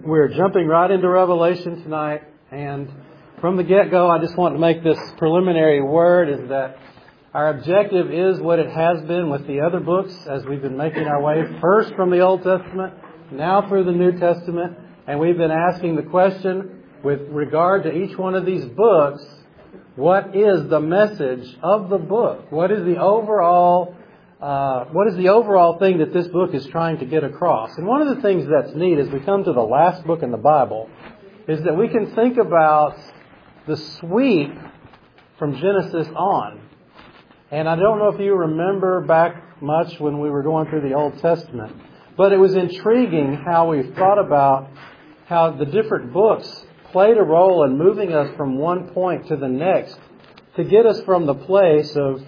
We're jumping right into Revelation tonight, and from the get-go, I just want to make this preliminary word is that our objective is what it has been with the other books as we've been making our way first from the Old Testament, now through the New Testament, and we've been asking the question with regard to each one of these books, what is the message of the book? What is the overall thing that this book is trying to get across? And one of the things that's neat as we come to the last book in the Bible is that we can think about the sweep from Genesis on. And I don't know if you remember back much when we were going through the Old Testament, but it was intriguing how we thought about how the different books played a role in moving us from one point to the next to get us from the place of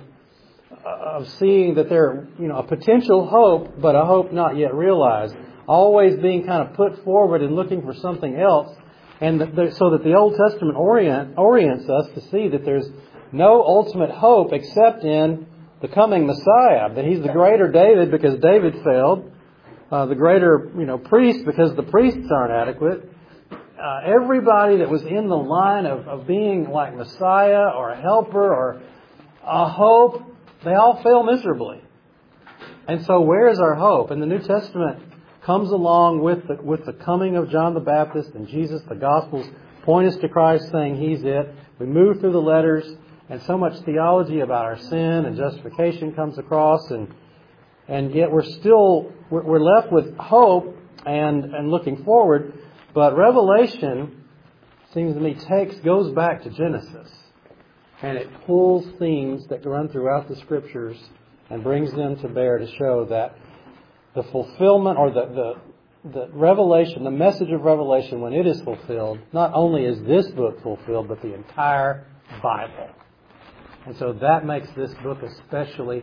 seeing that there, a potential hope, but a hope not yet realized. Always being kind of put forward and looking for something else. And so that the Old Testament orients us to see that there's no ultimate hope except in the coming Messiah. That He's the greater David because David failed. The greater, priest because the priests aren't adequate. Everybody that was in the line of being like Messiah or a helper or a hope, they all fail miserably. And so where is our hope? And the New Testament comes along with the coming of John the Baptist and Jesus. The Gospels point us to Christ saying He's it. We move through the letters and so much theology about our sin and justification comes across and yet we're left with hope and looking forward. But Revelation, seems to me, goes back to Genesis. And it pulls themes that run throughout the Scriptures and brings them to bear to show that the fulfillment or the revelation, the message of Revelation, when it is fulfilled, not only is this book fulfilled, but the entire Bible. And so that makes this book especially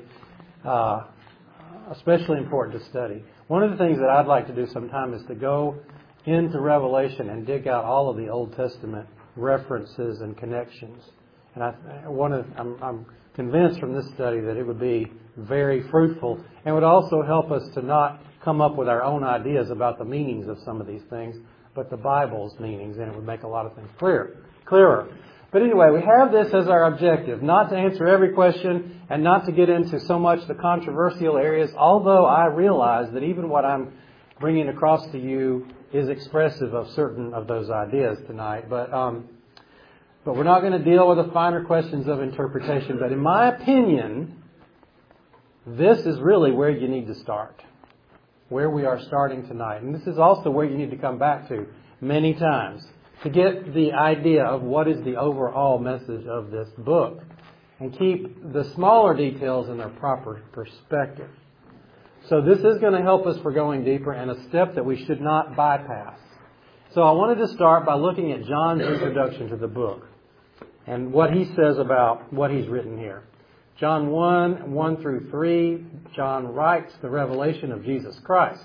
important to study. One of the things that I'd like to do sometime is to go into Revelation and dig out all of the Old Testament references and connections. And I'm convinced from this study that it would be very fruitful and would also help us to not come up with our own ideas about the meanings of some of these things, but the Bible's meanings, and it would make a lot of things clearer. But anyway, we have this as our objective, not to answer every question and not to get into so much the controversial areas, although I realize that even what I'm bringing across to you is expressive of certain of those ideas tonight. But we're not going to deal with the finer questions of interpretation. But in my opinion, this is really where you need to start, where we are starting tonight. And this is also where you need to come back to many times to get the idea of what is the overall message of this book and keep the smaller details in their proper perspective. So this is going to help us for going deeper and a step that we should not bypass. So I wanted to start by looking at John's introduction to the book and what he says about what he's written here. John 1 through 3, John writes the revelation of Jesus Christ,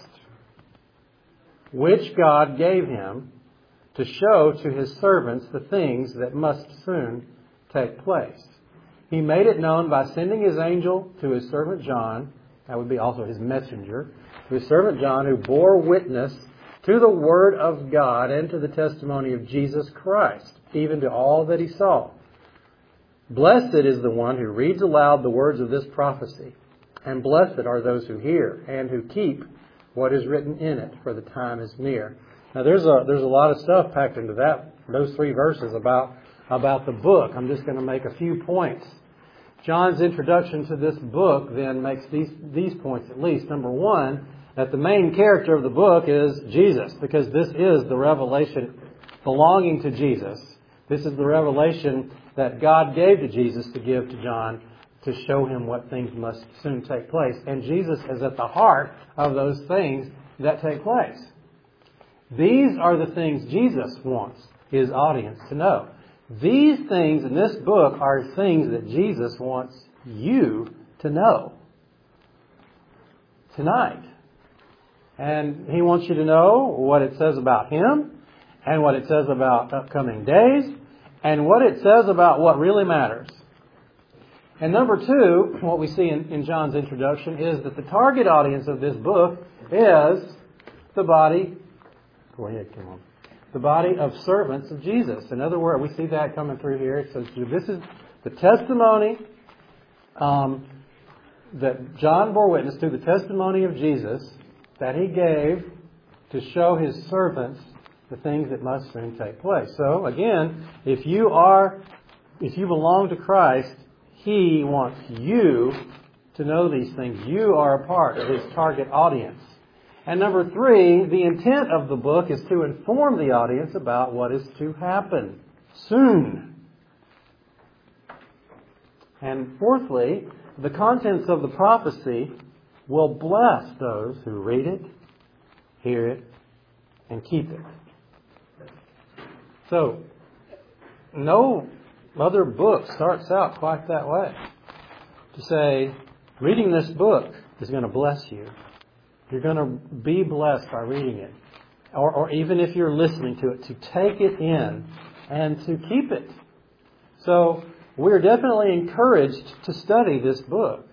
which God gave Him to show to His servants the things that must soon take place. He made it known by sending His angel to His servant John, that would be also His messenger, to His servant John, who bore witness to the Word of God and to the testimony of Jesus Christ, even to all that he saw. Blessed is the one who reads aloud the words of this prophecy, and blessed are those who hear and who keep what is written in it, for the time is near. Now there's a lot of stuff packed into those 3 verses about the book. I'm just going to make a few points. John's introduction to this book then makes these points at least. Number 1, that the main character of the book is Jesus, because this is the revelation belonging to Jesus. This is the revelation that God gave to Jesus to give to John to show him what things must soon take place. And Jesus is at the heart of those things that take place. These are the things Jesus wants His audience to know. These things in this book are things that Jesus wants you to know tonight. And He wants you to know what it says about Him and what it says about upcoming days and what it says about what really matters. And number 2, what we see in John's introduction is that the target audience of this book is the body Go ahead, come on. The body of servants of Jesus. In other words, we see that coming through here. It says this is the testimony that John bore witness to, the testimony of Jesus that he gave to show his servants the things that must soon take place. So again, if you belong to Christ, He wants you to know these things. You are a part of His target audience. And number 3, the intent of the book is to inform the audience about what is to happen soon. And fourthly, the contents of the prophecy will bless those who read it, hear it, and keep it. So, no other book starts out quite that way. To say, reading this book is going to bless you. You're going to be blessed by reading it. Or even if you're listening to it, to take it in and to keep it. So, we're definitely encouraged to study this book.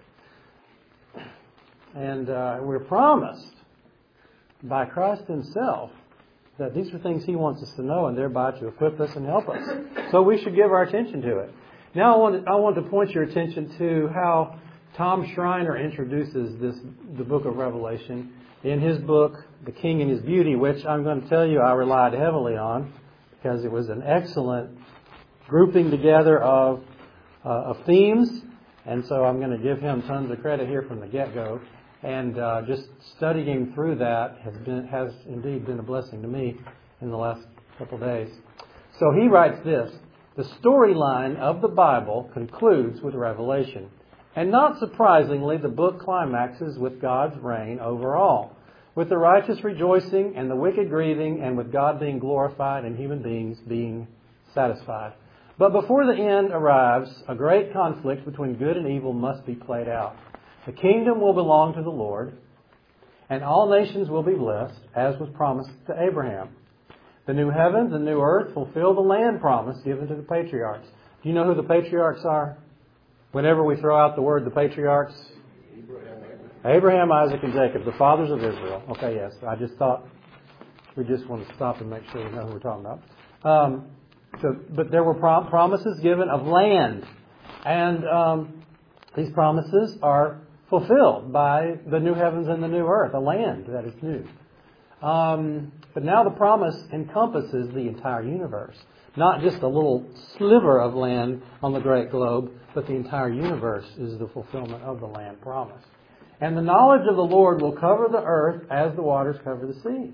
And we're promised by Christ Himself that these are things He wants us to know and thereby to equip us and help us. So we should give our attention to it. Now I want to point your attention to how Tom Schreiner introduces the book of Revelation in his book, The King and His Beauty, which I'm going to tell you I relied heavily on because it was an excellent grouping together of themes. And so I'm going to give him tons of credit here from the get-go. And just studying through that has indeed been a blessing to me in the last couple of days. So he writes this: the storyline of the Bible concludes with Revelation. And not surprisingly, the book climaxes with God's reign over all, with the righteous rejoicing and the wicked grieving, and with God being glorified and human beings being satisfied. But before the end arrives, a great conflict between good and evil must be played out. The kingdom will belong to the Lord, and all nations will be blessed, as was promised to Abraham. The new heavens and new earth fulfill the land promise given to the patriarchs. Do you know who the patriarchs are? Whenever we throw out the word the patriarchs? Abraham, Isaac, and Jacob, the fathers of Israel. Okay, yes. I just thought we just want to stop and make sure we know who we're talking about. But there were promises given of land. And these promises are fulfilled by the new heavens and the new earth, a land that is new. But now the promise encompasses the entire universe. Not just a little sliver of land on the great globe, but the entire universe is the fulfillment of the land promise. And the knowledge of the Lord will cover the earth as the waters cover the sea.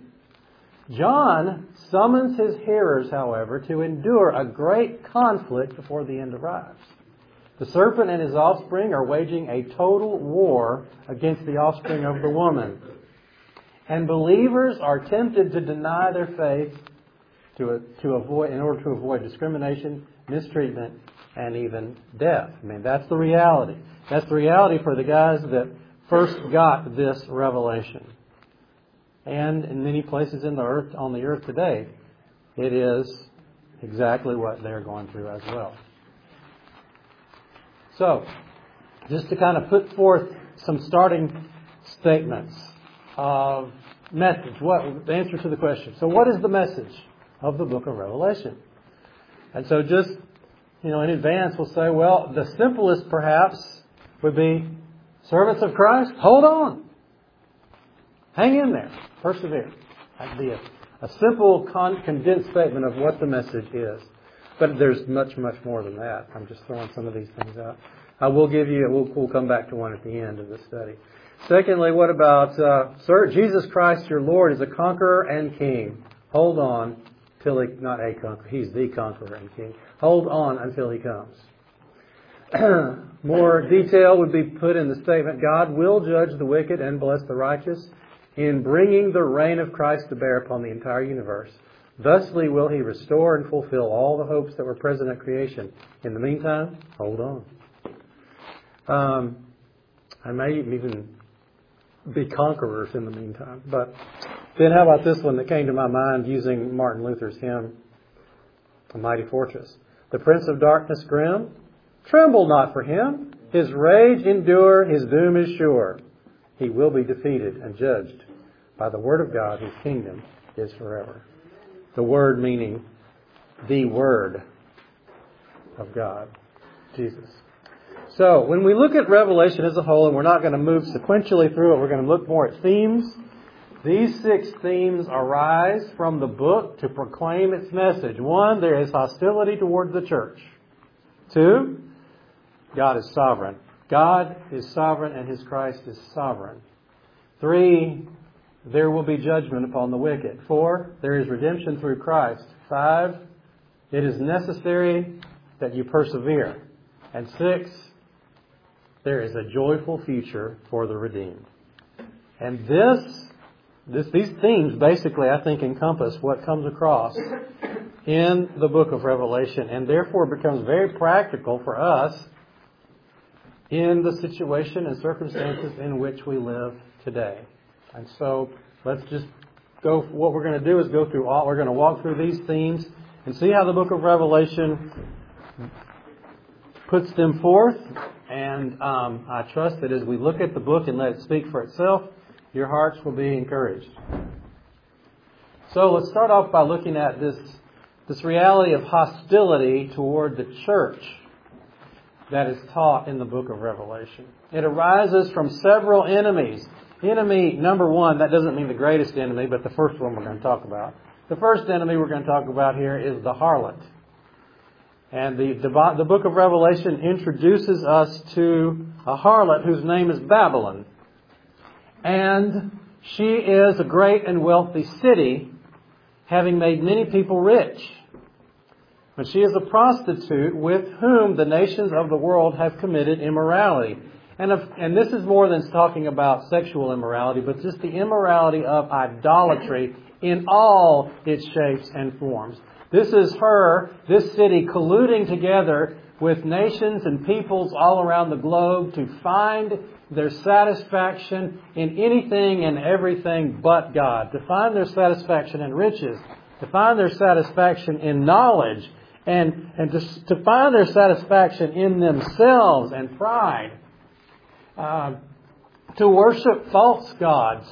John summons his hearers, however, to endure a great conflict before the end arrives. The serpent and his offspring are waging a total war against the offspring of the woman. And believers are tempted to deny their faith in order to avoid discrimination, mistreatment, and even death. I mean, that's the reality. That's the reality for the guys that first got this revelation. And in many places on the earth today, it is exactly what they're going through as well. So, just to kind of put forth some starting statements of message. The answer to the question. So what is the message of the book of Revelation? And so just, in advance we'll say, well, the simplest perhaps would be, servants of Christ, hold on. Hang in there. Persevere. That'd be a simple, condensed statement of what the message is. But there's much, much more than that. I'm just throwing some of these things out. We'll come back to one at the end of the study. Secondly, what about, Jesus Christ your Lord is a conqueror and king. Hold on till not a conqueror, He's the conqueror and king. Hold on until He comes. More detail would be put in the statement, God will judge the wicked and bless the righteous in bringing the reign of Christ to bear upon the entire universe. Thusly will He restore and fulfill all the hopes that were present at creation. In the meantime, hold on. I may even be conquerors in the meantime. But then how about this one that came to my mind using Martin Luther's hymn, A Mighty Fortress. The Prince of Darkness grim, tremble not for him. His rage endure, his doom is sure. He will be defeated and judged by the word of God, His kingdom is forever. The Word meaning the Word of God, Jesus. So, when we look at Revelation as a whole, and we're not going to move sequentially through it, we're going to look more at themes. These 6 themes arise from the book to proclaim its message. 1, there is hostility towards the church. 2, God is sovereign. God is sovereign and His Christ is sovereign. 3, there will be judgment upon the wicked. 4, there is redemption through Christ. 5, it is necessary that you persevere. And 6, there is a joyful future for the redeemed. And these themes basically, I think, encompass what comes across in the book of Revelation, and therefore becomes very practical for us in the situation and circumstances in which we live today. And so let's just go. What we're going to do is we're going to walk through these themes and see how the book of Revelation puts them forth. And I trust that as we look at the book and let it speak for itself, your hearts will be encouraged. So let's start off by looking at this reality of hostility toward the church that is taught in the book of Revelation. It arises from several enemies. Enemy number 1, that doesn't mean the greatest enemy, but the first one we're going to talk about. The first enemy we're going to talk about here is the harlot. And the book of Revelation introduces us to a harlot whose name is Babylon. And she is a great and wealthy city, having made many people rich. But she is a prostitute with whom the nations of the world have committed immorality. And this is more than talking about sexual immorality, but just the immorality of idolatry in all its shapes and forms. This is this city, colluding together with nations and peoples all around the globe to find their satisfaction in anything and everything but God. To find their satisfaction in riches. To find their satisfaction in knowledge. And to find their satisfaction in themselves and pride. To worship false gods.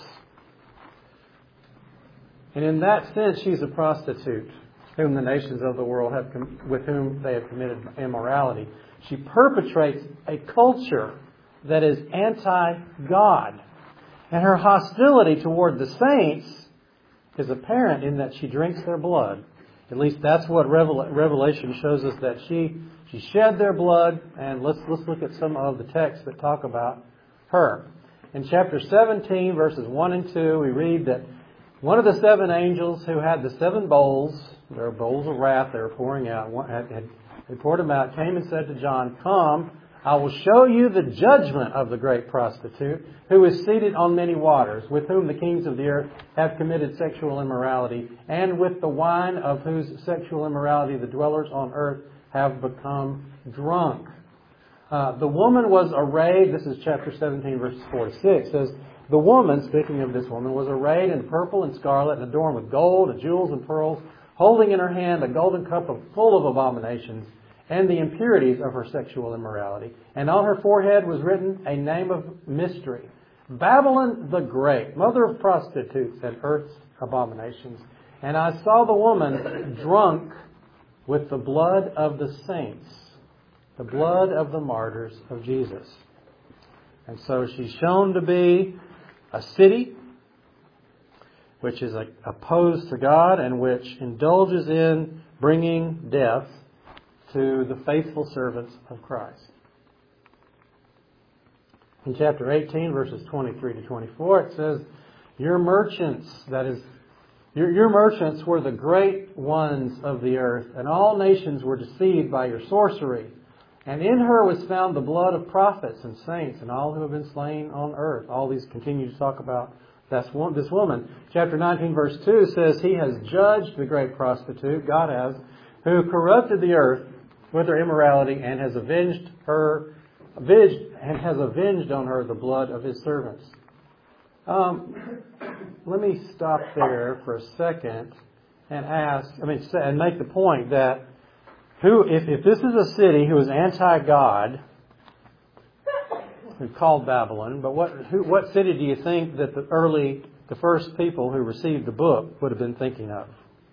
And in that sense, she's a prostitute, whom the nations of the world with whom they have committed immorality. She perpetrates a culture that is anti-God. And her hostility toward the saints is apparent in that she drinks their blood. At least that's what Revelation shows us, that she shed their blood. And let's look at some of the texts that talk about her. In chapter 17, verses 1 and 2, we read that one of the 7 angels who had the 7 bowls, there are bowls of wrath they were pouring out, they poured them out, came and said to John, "Come, I will show you the judgment of the great prostitute, who is seated on many waters, with whom the kings of the earth have committed sexual immorality, and with the wine of whose sexual immorality the dwellers on earth have become drunk." The woman was arrayed, this is chapter 17, verses 4 to 6, says, "The woman," speaking of this woman, "was arrayed in purple and scarlet and adorned with gold and jewels and pearls, holding in her hand a golden cup full of abominations and the impurities of her sexual immorality. And on her forehead was written a name of mystery, Babylon the Great, mother of prostitutes and earth's abominations. And I saw the woman drunk with the blood of the saints, the blood of the martyrs of Jesus." And so she's shown to be a city which is opposed to God and which indulges in bringing death to the faithful servants of Christ. In chapter 18, verses 23 to 24, it says, "Your merchants," that is, your merchants were the great ones of the earth, and all nations were deceived by your sorcery. And in her was found the blood of prophets and saints and all who have been slain on earth." All these continue to talk about this woman. Chapter 19, verse 2 says, "He has judged the great prostitute," God has, "who corrupted the earth with her immorality and has avenged on her the blood of his servants." Let me stop there for a second and make the point that if this is a city who is anti-God, who called Babylon, but what city do you think that the the first people who received the book would have been thinking of?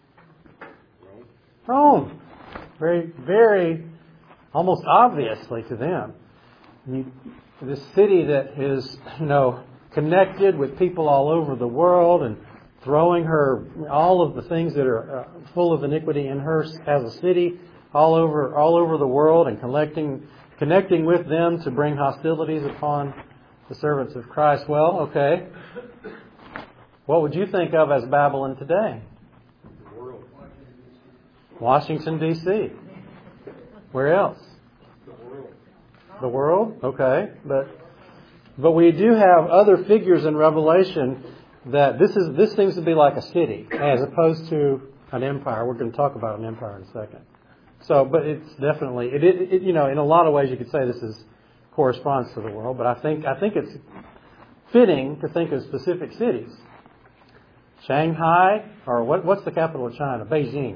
Rome. Very, very, almost obviously to them. This city that is, connected with people all over the world and throwing her all of the things that are full of iniquity in her as a city all over the world, and connecting with them to bring hostilities upon the servants of Christ. Well, okay. What would you think of as Babylon today? The world. Washington, D.C. Where else? The world. The world? Okay. But we do have other figures in Revelation that this seems to be like a city as opposed to an empire. We're going to talk about an empire in a second. So, but it's definitely, in a lot of ways you could say this corresponds to the world, but I think it's fitting to think of specific cities. Shanghai, or what's the capital of China? Beijing.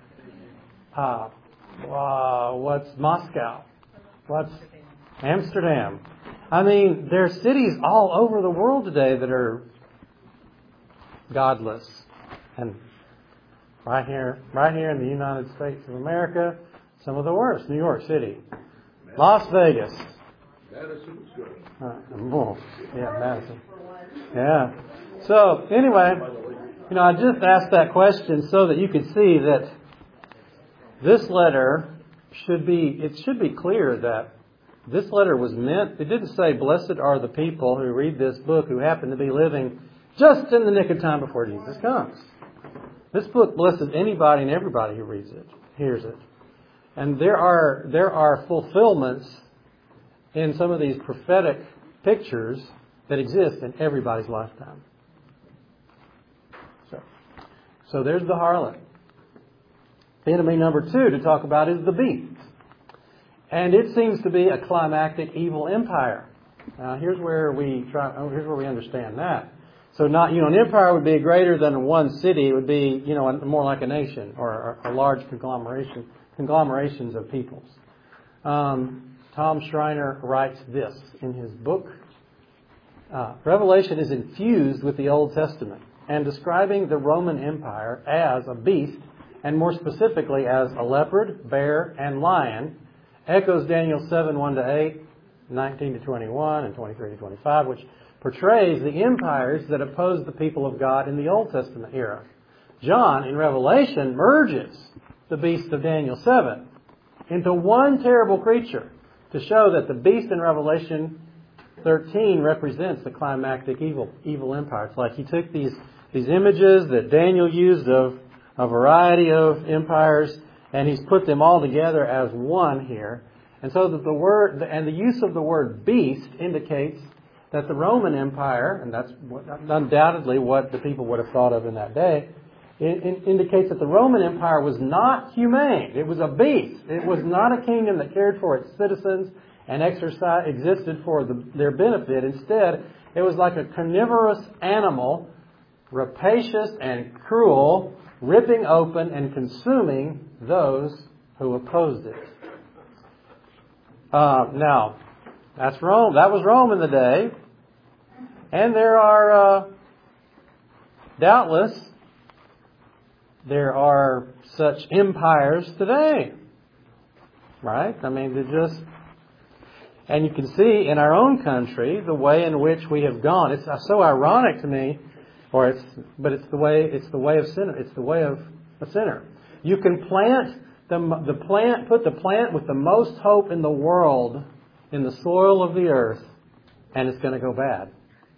What's Moscow? What's Amsterdam? I mean, there are cities all over the world today that are godless. And right here in the United States of America, some of the worst. New York City. Las Vegas. Madison's good. Madison. Yeah. So, anyway, I just asked that question so that you could see that this letter should be clear that this letter was meant, it didn't say, blessed are the people who read this book who happen to be living just in the nick of time before Jesus comes. This book blesses anybody and everybody who reads it, hears it. And there are fulfillments in some of these prophetic pictures that exist in everybody's lifetime. So there's the harlot. Enemy number 2 to talk about is the beast. And it seems to be a climactic evil empire. Now here's where we understand that. So not, an empire would be greater than one city. It would be, more like a nation or a large conglomerations of peoples. Tom Schreiner writes this in his book. Revelation is infused with the Old Testament and describing the Roman Empire as a beast, and more specifically as a leopard, bear, and lion, echoes Daniel 7, 1-8, 19-21, and 23-25, which portrays the empires that opposed the people of God in the Old Testament era. John, in Revelation, merges the beast of Daniel 7 into one terrible creature to show that the beast in Revelation 13 represents the climactic evil empire. It's like he took these images that Daniel used of a variety of empires, and he's put them all together as one here. And so that the word and the use of the word beast indicates that the Roman Empire, and that's undoubtedly what the people would have thought of in that day, it indicates that the Roman Empire was not humane. It was a beast. It was not a kingdom that cared for its citizens and existed for their benefit. Instead, it was like a carnivorous animal, rapacious and cruel, ripping open and consuming those who opposed it. Now, that's Rome. That was Rome in the day. And there are, doubtless, there are such empires today. Right? I mean, and you can see in our own country the way in which we have gone. It's so ironic to me, but it's the way of sinner. It's the way of a sinner. You can put the plant with the most hope in the world in the soil of the earth, and it's going to go bad.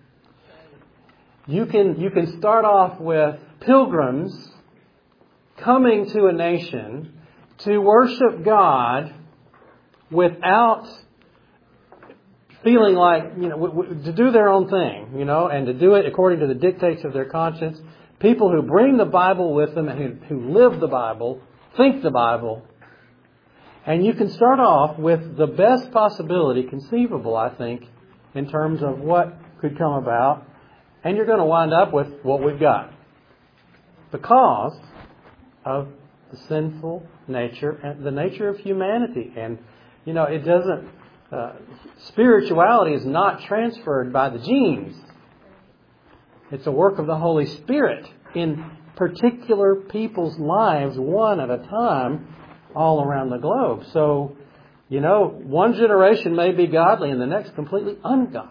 You can start off with pilgrims coming to a nation to worship God without feeling like, to do their own thing, and to do it according to the dictates of their conscience. People who bring the Bible with them and who live the Bible, think the Bible. And you can start off with the best possibility conceivable, I think, in terms of what could come about. And you're going to wind up with what we've got. Because of the sinful nature and the nature of humanity. And, it doesn't... spirituality is not transferred by the genes. It's a work of the Holy Spirit in particular people's lives, one at a time, all around the globe. So, one generation may be godly and the next completely ungodly.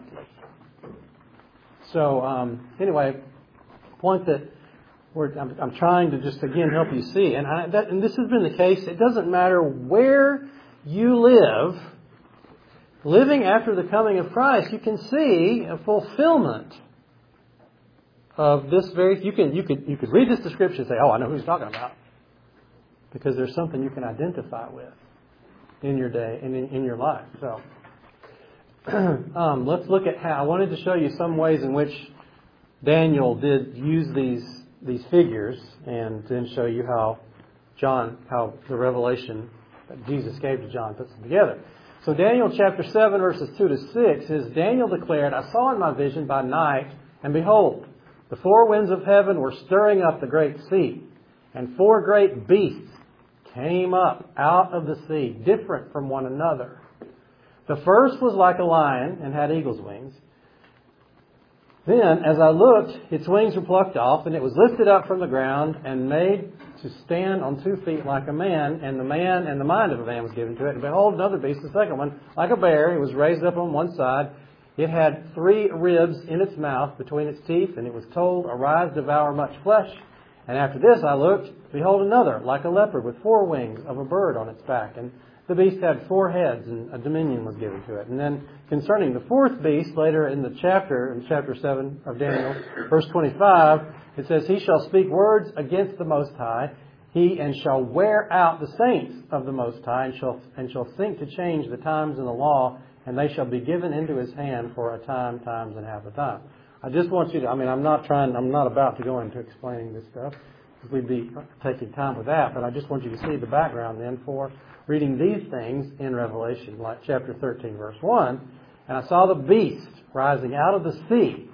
So, anyway, point that I'm trying to just again help you see, and this has been the case. It doesn't matter where you live. Living after the coming of Christ, you can see a fulfillment of this very. You could read this description and say, "Oh, I know who he's talking about," because there's something you can identify with in your day and in your life. So, let's look at how I wanted to show you some ways in which Daniel did use these figures, and then show you how the revelation that Jesus gave to John puts them together. So Daniel chapter 7 verses 2 to 6 is, Daniel declared, "I saw in my vision by night, and behold, the four winds of heaven were stirring up the great sea, and four great beasts came up out of the sea, different from one another. The first was like a lion and had eagle's wings. Then, as I looked, its wings were plucked off, and it was lifted up from the ground and made to stand on 2 feet like a man, and the mind of a man was given to it. And behold, another beast, the second one, like a bear. It was raised up on one side. It had 3 ribs in its mouth between its teeth, and it was told, 'Arise, devour much flesh.' And after this I looked, behold another, like a leopard, with 4 wings of a bird on its back. And the beast had 4 heads, and a dominion was given to it." And then concerning the 4th beast, later in chapter 7 of Daniel, verse 25, it says, "He shall speak words against the Most High, and shall wear out the saints of the Most High, and shall think to change the times and the law, and they shall be given into his hand for a time, times, and half a time." I just want you to, I'm not about to go into explaining this stuff, because we'd be taking time with that, but I just want you to see the background then for reading these things in Revelation, like chapter 13, verse 1. "And I saw the beast rising out of the sea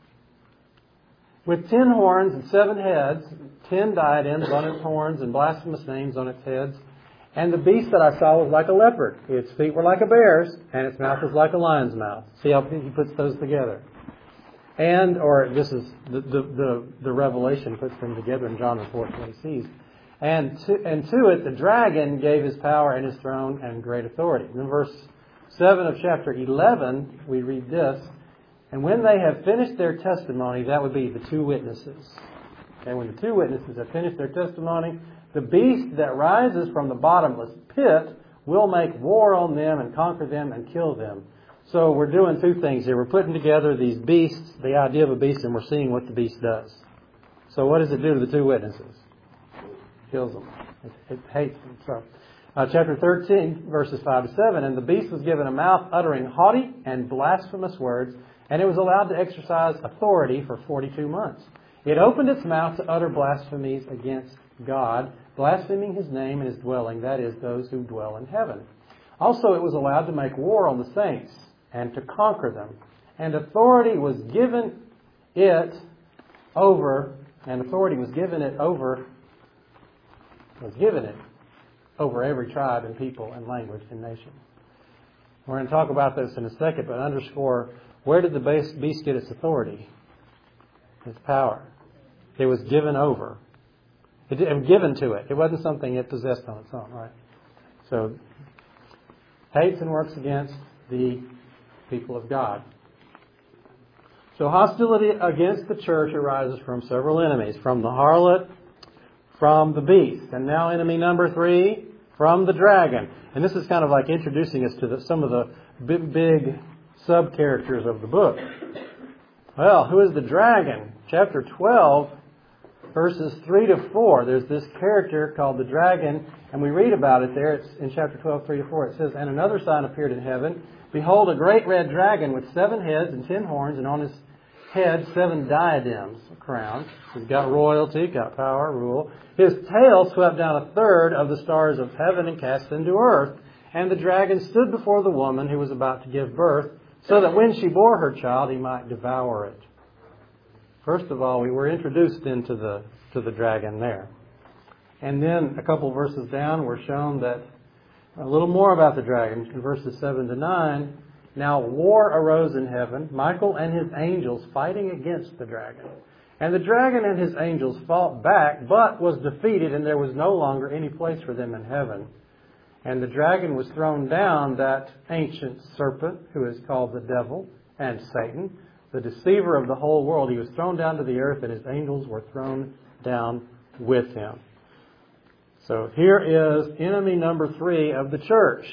with 10 horns and 7 heads, 10 diadems on its horns and blasphemous names on its heads. And the beast that I saw was like a leopard. Its feet were like a bear's, and its mouth was like a lion's mouth." See how he puts those together. This is the Revelation puts them together, and John reports what he sees. And to it, the dragon gave his power and his throne and great authority. In verse 7 of chapter 11, we read this, "And when they have finished their testimony," that would be the 2 witnesses. And when the 2 witnesses have finished their testimony, "the beast that rises from the bottomless pit will make war on them and conquer them and kill them." So we're doing 2 things here. We're putting together these beasts, the idea of a beast, and we're seeing what the beast does. So what does it do to the 2 witnesses? Kills them. It hates them. So, chapter 13, verses 5 to 7, "And the beast was given a mouth uttering haughty and blasphemous words, and it was allowed to exercise authority for 42 months. It opened its mouth to utter blasphemies against God, blaspheming his name and his dwelling, that is, those who dwell in heaven. Also it was allowed to make war on the saints and to conquer them. And authority was given it over every tribe and people and language and nation." We're going to talk about this in a second, but underscore, where did the beast get its authority? Its power. It was given over. It was given to it. It wasn't something it possessed on its own, right? So, hates and works against the people of God. So hostility against the church arises from several enemies. From the harlot, from the beast. And now enemy number 3, from the dragon. And this is kind of like introducing us to some of the big sub-characters of the book. Well, who is the dragon? Chapter 12, verses 3 to 4. There's this character called the dragon, and we read about it there. It's in chapter 12, 3 to 4. It says, "And another sign appeared in heaven. Behold, a great red dragon with 7 heads and 10 horns, and on his head 7 diadems, crowns." He's got royalty, got power, rule. "His tail swept down a third of the stars of heaven and cast them to earth. And the dragon stood before the woman who was about to give birth, so that when she bore her child, he might devour it." First of all, we were introduced into the dragon there. And then a couple verses down, we're shown that a little more about the dragon. In verses 7 to 9, Now war arose in heaven, Michael and his angels fighting against the dragon. And the dragon and his angels fought back, but was defeated, and there was no longer any place for them in heaven. And the dragon was thrown down, that ancient serpent, who is called the devil and Satan, the deceiver of the whole world. He was thrown down to the earth, and his angels were thrown down with him. So here is enemy number 3 of the church.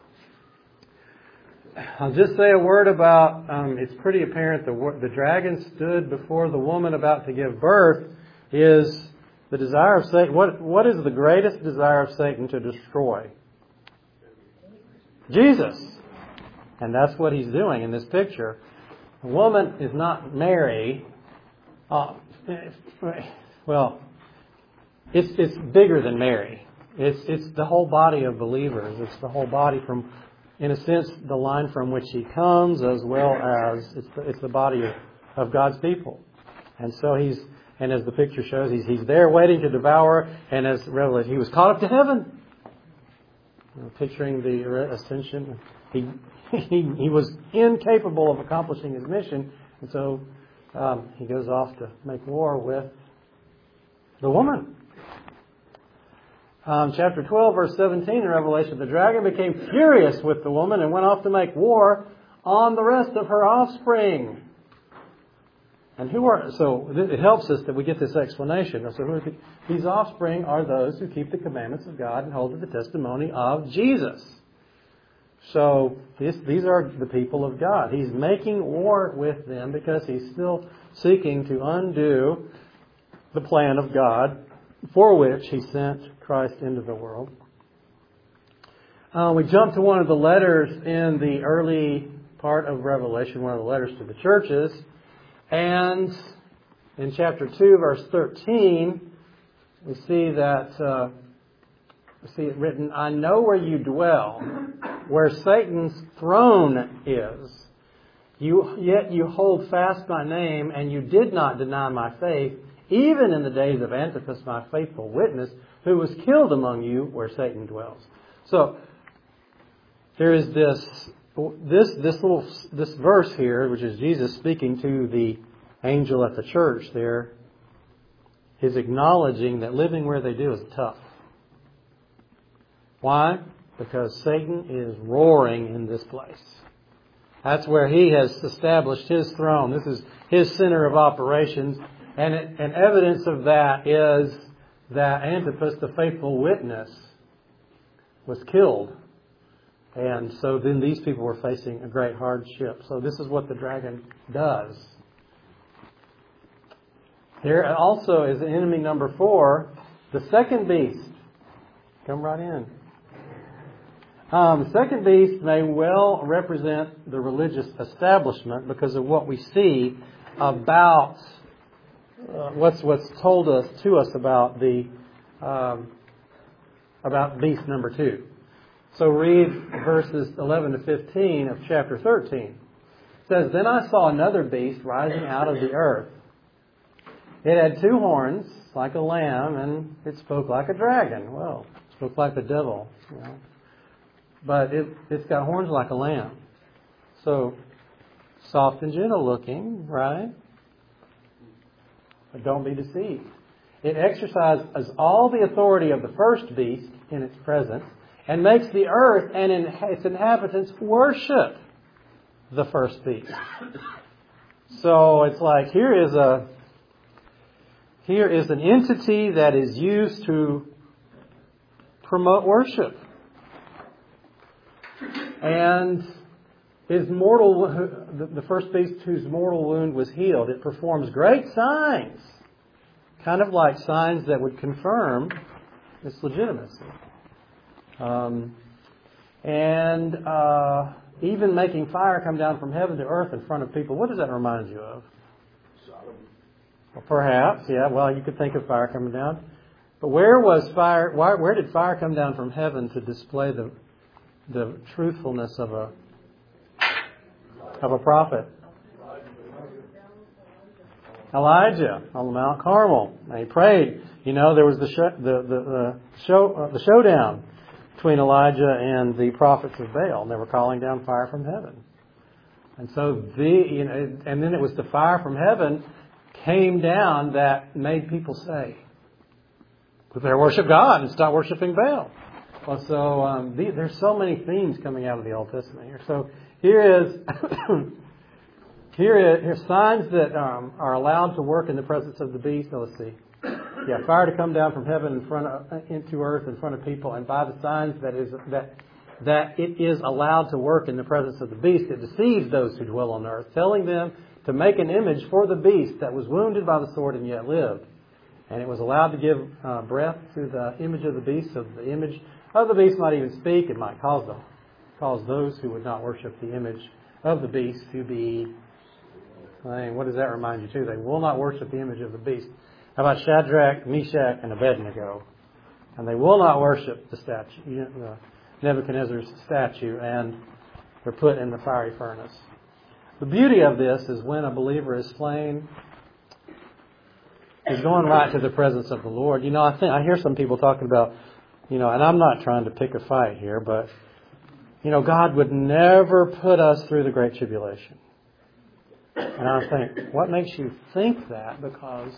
I'll just say a word about, it's pretty apparent the dragon stood before the woman about to give birth is the desire of Satan. What is the greatest desire of Satan to destroy? Jesus. And that's what he's doing in this picture. The woman is not Mary. Well, it's bigger than Mary. It's the whole body of believers. It's the whole body from, in a sense, the line from which he comes, as well as it's the body of God's people. And so and as the picture shows, he's there waiting to devour, and as Revelation, he was caught up to heaven. Picturing the ascension, he was incapable of accomplishing his mission, and so he goes off to make war with the woman. Chapter 12, verse 17 in Revelation, the dragon became furious with the woman and went off to make war on the rest of her offspring. And so it helps us that we get this explanation. So these offspring are those who keep the commandments of God and hold to the testimony of Jesus. So these are the people of God. He's making war with them because he's still seeking to undo the plan of God for which he sent Christ into the world. We jump to one of the letters in the early part of Revelation, one of the letters to the churches. And in chapter 2, verse 13, we see it written, I know where you dwell, where Satan's throne is. Yet you hold fast my name, and you did not deny my faith, even in the days of Antipas, my faithful witness, who was killed among you where Satan dwells. So there is this verse here, which is Jesus speaking to the angel at the church there, is acknowledging that living where they do is tough. Why? Because Satan is roaring in this place. That's where he has established his throne. This is his center of operations. And evidence of that is that Antipas, the faithful witness, was killed. And so then these people were facing a great hardship. So this is what the dragon does. There also is enemy number 4, the second beast. Come right in. The second beast may well represent the religious establishment because of what we see about what's told to us about about beast number 2. So read verses 11 to 15 of chapter 13. It says, Then I saw another beast rising out of the earth. It had 2 horns like a lamb, and it spoke like a dragon. Well, it spoke like the devil, you know. But it's got horns like a lamb. So, soft and gentle looking, right? But don't be deceived. It exercises all the authority of the first beast in its presence, and makes the earth and its inhabitants worship the first beast. So it's like here is an entity that is used to promote worship. And the first beast whose mortal wound was healed, it performs great signs, kind of like signs that would confirm its legitimacy. Even making fire come down from heaven to earth in front of people. What does that remind you of? Sodom. Well, perhaps, yeah. Well, you could think of fire coming down. But where was fire? Where did fire come down from heaven to display the truthfulness of a prophet? Elijah on Mount Carmel. And he prayed. You know, there was the showdown between Elijah and the prophets of Baal. And they were calling down fire from heaven. And so and then it was the fire from heaven came down that made people say, "We better worship God and stop worshiping Baal." Well, so there's so many themes coming out of the Old Testament here. So here's signs that are allowed to work in the presence of the beast. So let's see. Yeah, fire to come down from heaven into earth in front of people, and by the signs that it is allowed to work in the presence of the beast, it deceives those who dwell on earth, telling them to make an image for the beast that was wounded by the sword and yet lived. And it was allowed to give breath to the image of the beast, so the image of the beast might even speak. It might cause those who would not worship the image of the beast to be slain. What does that remind you too? They will not worship the image of the beast. How about Shadrach, Meshach, and Abednego? And they will not worship the statue, Nebuchadnezzar's statue, and they're put in the fiery furnace. The beauty of this is when a believer is slain, he's going right to the presence of the Lord. I hear some people talking about, and I'm not trying to pick a fight here, but, God would never put us through the Great Tribulation. And I think, what makes you think that? Because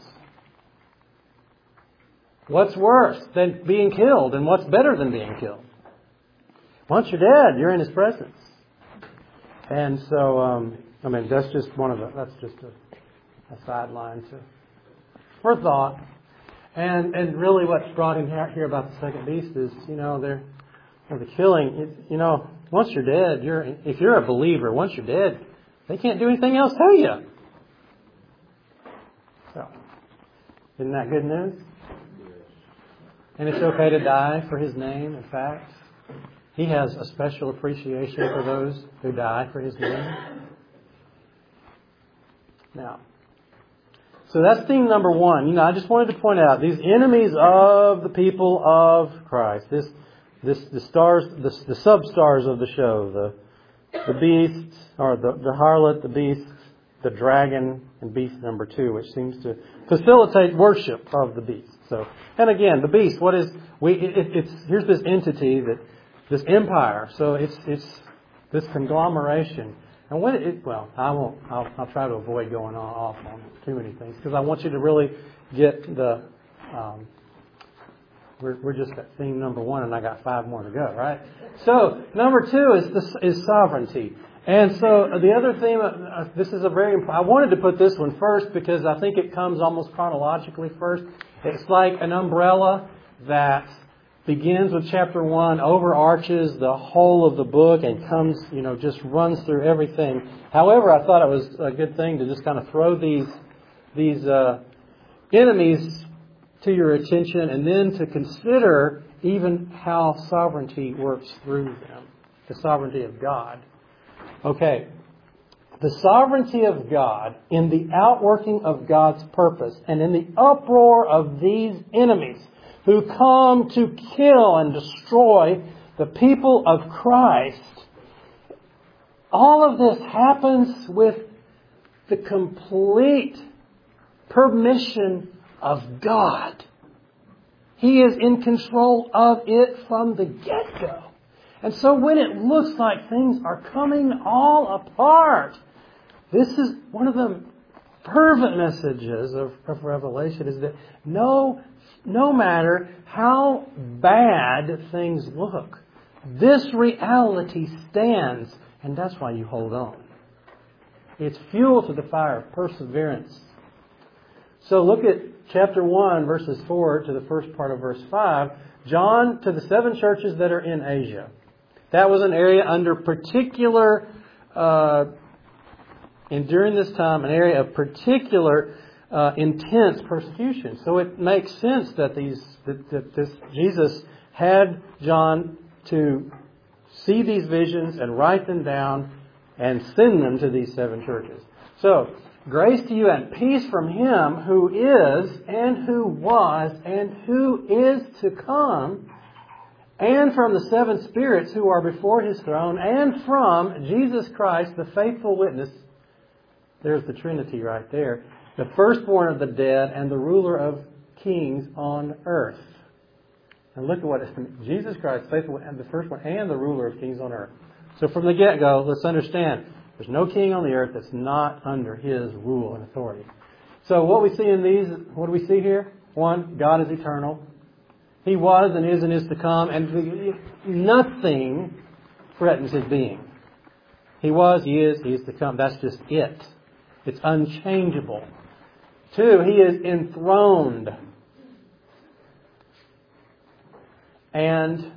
what's worse than being killed, and what's better than being killed? Once you're dead, you're in His presence. And so, that's just that's just a sideline for thought. And really what's brought in here about the second beast is, the killing. Once you're dead, if you're a believer, once you're dead, they can't do anything else to you. So, isn't that good news? And it's okay to die for His name. In fact, He has a special appreciation for those who die for His name. Now, so that's theme number one. I just wanted to point out these enemies of the people of Christ. The stars, the sub-stars of the show, the beast, or the harlot, the beast, the dragon, and beast number 2, which seems to facilitate worship of the beast. So, and again, the beast. What is here's this entity this empire. So it's this conglomeration. And I'll try to avoid going off on too many things because I want you to really get the. We're just at theme number 1, and I got 5 more to go. Right. So number 2 is sovereignty. And so the other theme, this is I wanted to put this one first because I think it comes almost chronologically first. It's like an umbrella that begins with chapter 1, overarches the whole of the book, and comes, just runs through everything. However, I thought it was a good thing to just kind of throw these enemies to your attention, and then to consider even how sovereignty works through them, the sovereignty of God. Okay, the sovereignty of God in the outworking of God's purpose and in the uproar of these enemies who come to kill and destroy the people of Christ. All of this happens with the complete permission of God. He is in control of it from the get-go. And so when it looks like things are coming all apart, this is one of the fervent messages of Revelation, is that no matter how bad things look, this reality stands, and that's why you hold on. It's fuel to the fire of perseverance. So look at chapter 1, verses 4 to the first part of verse 5. John, to the 7 churches that are in Asia. That was an area under particular, and during this time, an area of particular intense persecution. So it makes sense that Jesus had John to see these visions and write them down and send them to these 7 churches. So, grace to you and peace from Him who is and who was and who is to come, and from the 7 spirits who are before His throne, and from Jesus Christ, the faithful witness. There's the Trinity right there. The firstborn of the dead and the ruler of kings on earth. And look at what Jesus Christ, faithful, and the firstborn and the ruler of kings on earth. So from the get-go, let's understand, There's no king on the earth that's not under His rule and authority. So what we see in these, what do we see here? One, God is eternal. He was and is to come, and nothing threatens His being. He was, He is to come. That's just it. It's unchangeable. Two, He is enthroned. And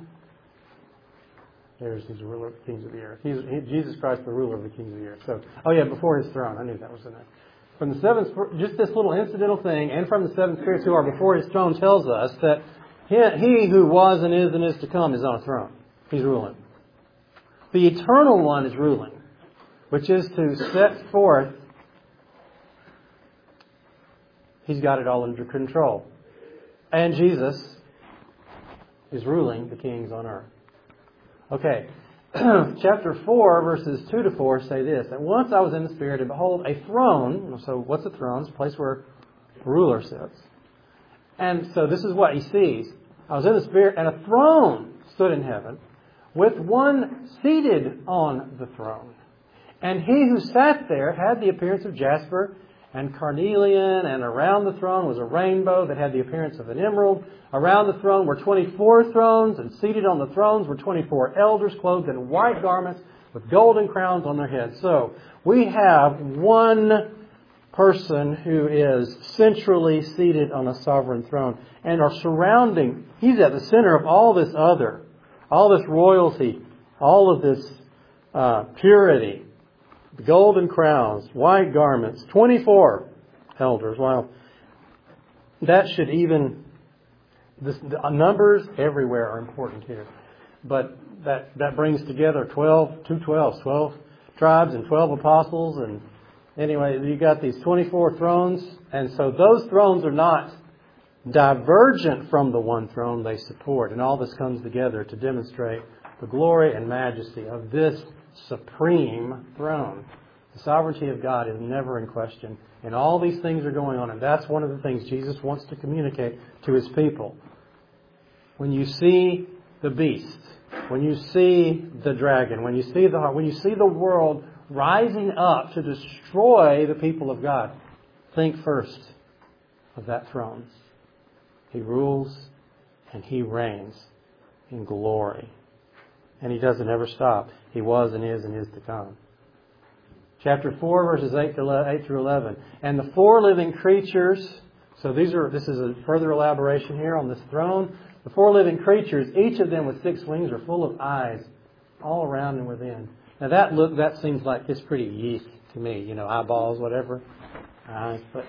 He's the ruler of the kings of the earth. Jesus Christ, the ruler of the kings of the earth. So, before His throne. I knew that was in there. From the seven, just this little incidental thing, and from the seven spirits who are before His throne tells us that He who was and is to come is on a throne. He's ruling. The eternal one is ruling, which is to set forth. He's got it all under control. And Jesus is ruling the kings on earth. Okay, chapter 4, verses 2 to 4 say this. At once I was in the Spirit, and behold, a throne. So what's a throne? It's a place where a ruler sits. And so this is what he sees. I was in the Spirit, and a throne stood in heaven, with one seated on the throne. And he who sat there had the appearance of jasper and carnelian, and around the throne was a rainbow that had the appearance of an emerald. Around the throne were 24 thrones, and seated on the thrones were 24 elders clothed in white garments with golden crowns on their heads. So we have one person who is centrally seated on a sovereign throne, and are surrounding. He's at the center of all this royalty, all of this purity. The golden crowns, white garments, 24 elders. Wow. That should even... the numbers everywhere are important here. But that brings together 12 tribes and 12 apostles. And anyway, you got these 24 thrones. And so those thrones are not divergent from the one throne they support. And all this comes together to demonstrate the glory and majesty of this supreme throne. The sovereignty of God is never in question. And all these things are going on. And that's one of the things Jesus wants to communicate to His people. When you see the beast, when you see the dragon, when you see the world rising up to destroy the people of God, think first of that throne. He rules and He reigns in glory. And He doesn't ever stop. He was and is to come. Chapter 4, verses 8 through 11. And the four living creatures, so this is a further elaboration here on this throne. The four living creatures, each of them with 6 wings, are full of eyes all around and within. Now that seems like it's pretty yeast to me. Eyeballs, whatever. Eyes, but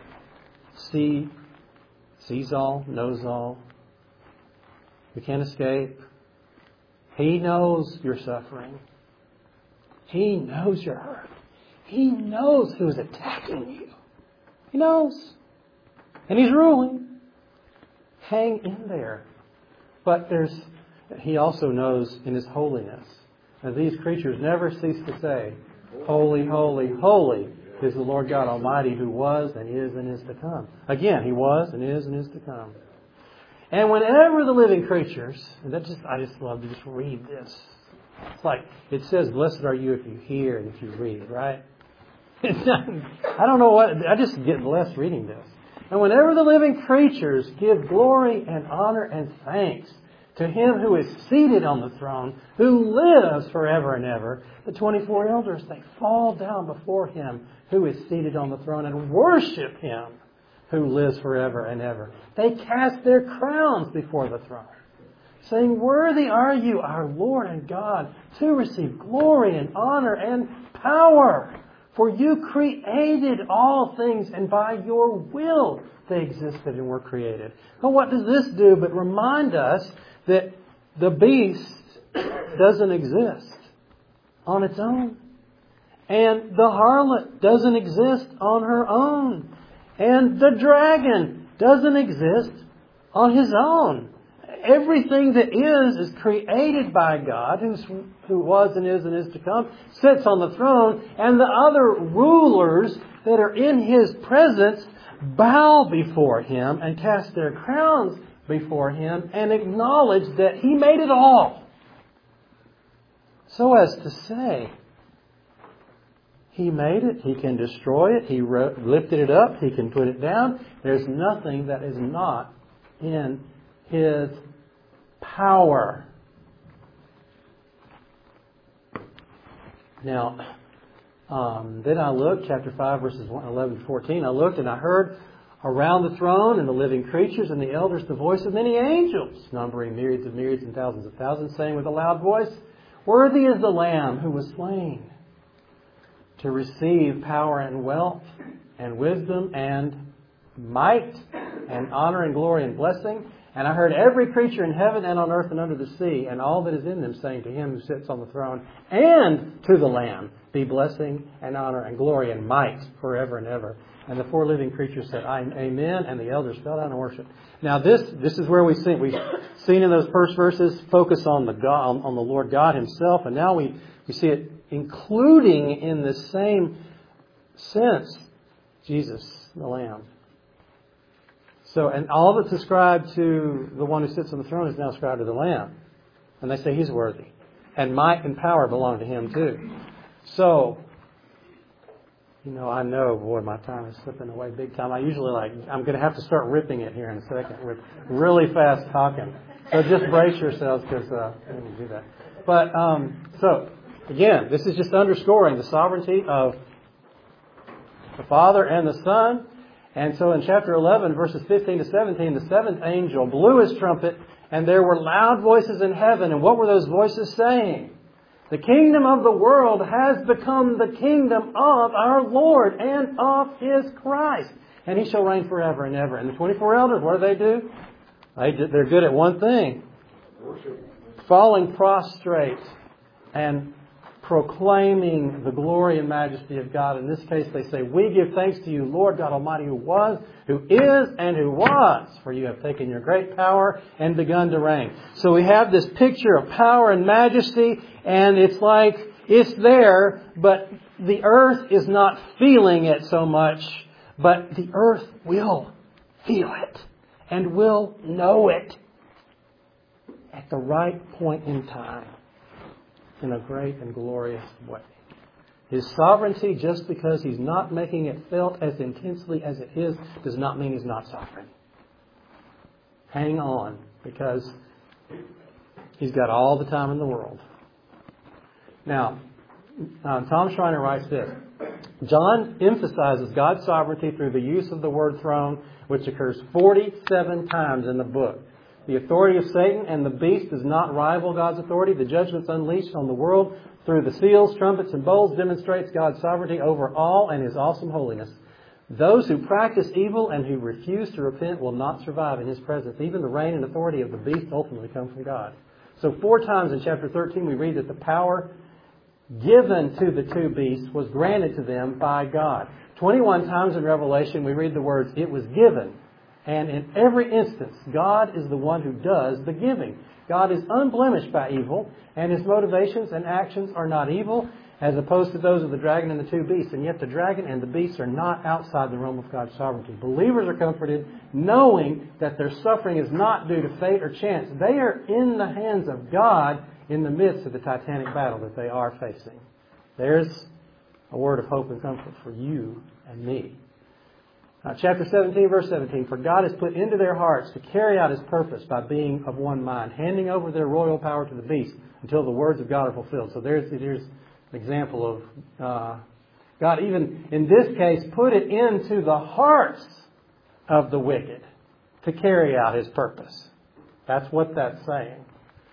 sees all, knows all. We can't escape. He knows your suffering. He knows your hurt. He knows who's attacking you. He knows. And He's ruling. Hang in there. But He also knows in His holiness. Now these creatures never cease to say, holy, holy, holy is the Lord God Almighty, who was and is to come. Again, He was and is to come. And whenever the living creatures, and I just love to just read this. It's like, it says, blessed are you if you hear and if you read, right? I don't know what, I just get blessed reading this. And whenever the living creatures give glory and honor and thanks to Him who is seated on the throne, who lives forever and ever, the 24 elders, they fall down before Him who is seated on the throne and worship Him who lives forever and ever. They cast their crowns before the throne, saying, worthy are you, our Lord and God, to receive glory and honor and power. For you created all things, and by your will they existed and were created. Well, what does this do but remind us that the beast doesn't exist on its own. And the harlot doesn't exist on her own. And the dragon doesn't exist on his own. Everything that is created by God, who was and is to come, sits on the throne, and the other rulers that are in His presence bow before Him and cast their crowns before Him and acknowledge that He made it all. So as to say, He made it. He can destroy it. He lifted it up. He can put it down. There's nothing that is not in His power. Now, then I looked, chapter 5, verses 11 to 14. I looked and I heard around the throne and the living creatures and the elders the voice of many angels, numbering myriads of myriads and thousands of thousands, saying with a loud voice, "Worthy is the Lamb who was slain to receive power and wealth and wisdom and might and honor and glory and blessing." And I heard every creature in heaven and on earth and under the sea and all that is in them saying to Him who sits on the throne and to the Lamb be blessing and honor and glory and might forever and ever. And the four living creatures said, Amen, and the elders fell down and worshiped. Now this is where we've seen in those first verses focus on the God, on the Lord God Himself, and now we see it including in the same sense Jesus, the Lamb. So, and all that's ascribed to the one who sits on the throne is now ascribed to the Lamb. And they say He's worthy. And might and power belong to Him too. So, I know, boy, my time is slipping away big time. I'm going to have to start ripping it here in a second with really fast talking. So just brace yourselves because I didn't do that. But, so, again, this is just underscoring the sovereignty of the Father and the Son. And so in chapter 11, verses 15 to 17, the seventh angel blew his trumpet, and there were loud voices in heaven. And what were those voices saying? The kingdom of the world has become the kingdom of our Lord and of His Christ. And He shall reign forever and ever. And the 24 elders, what do? They're good at one thing. Falling prostrate and proclaiming the glory and majesty of God. In this case, they say, "We give thanks to you, Lord God Almighty, who was, who is, and who was. For you have taken your great power and begun to reign." So we have this picture of power and majesty, and it's like it's there, but the earth is not feeling it so much, but the earth will feel it and will know it at the right point in time. In a great and glorious way. His sovereignty, just because He's not making it felt as intensely as it is, does not mean He's not sovereign. Hang on, because He's got all the time in the world. Now, Tom Schreiner writes this. John emphasizes God's sovereignty through the use of the word throne, which occurs 47 times in the book. The authority of Satan and the beast does not rival God's authority. The judgments unleashed on the world through the seals, trumpets, and bowls demonstrates God's sovereignty over all and His awesome holiness. Those who practice evil and who refuse to repent will not survive in His presence. Even the reign and authority of the beast ultimately come from God. So 4 times in chapter 13 we read that the power given to the two beasts was granted to them by God. 21 times in Revelation we read the words, "It was given." And in every instance, God is the one who does the giving. God is unblemished by evil, and His motivations and actions are not evil, as opposed to those of the dragon and the two beasts. And yet the dragon and the beasts are not outside the realm of God's sovereignty. Believers are comforted knowing that their suffering is not due to fate or chance. They are in the hands of God in the midst of the titanic battle that they are facing. There's a word of hope and comfort for you and me. Chapter 17, verse 17, "For God has put into their hearts to carry out His purpose by being of one mind, handing over their royal power to the beast until the words of God are fulfilled." So there's an example of God, even in this case, put it into the hearts of the wicked to carry out His purpose. That's what that's saying.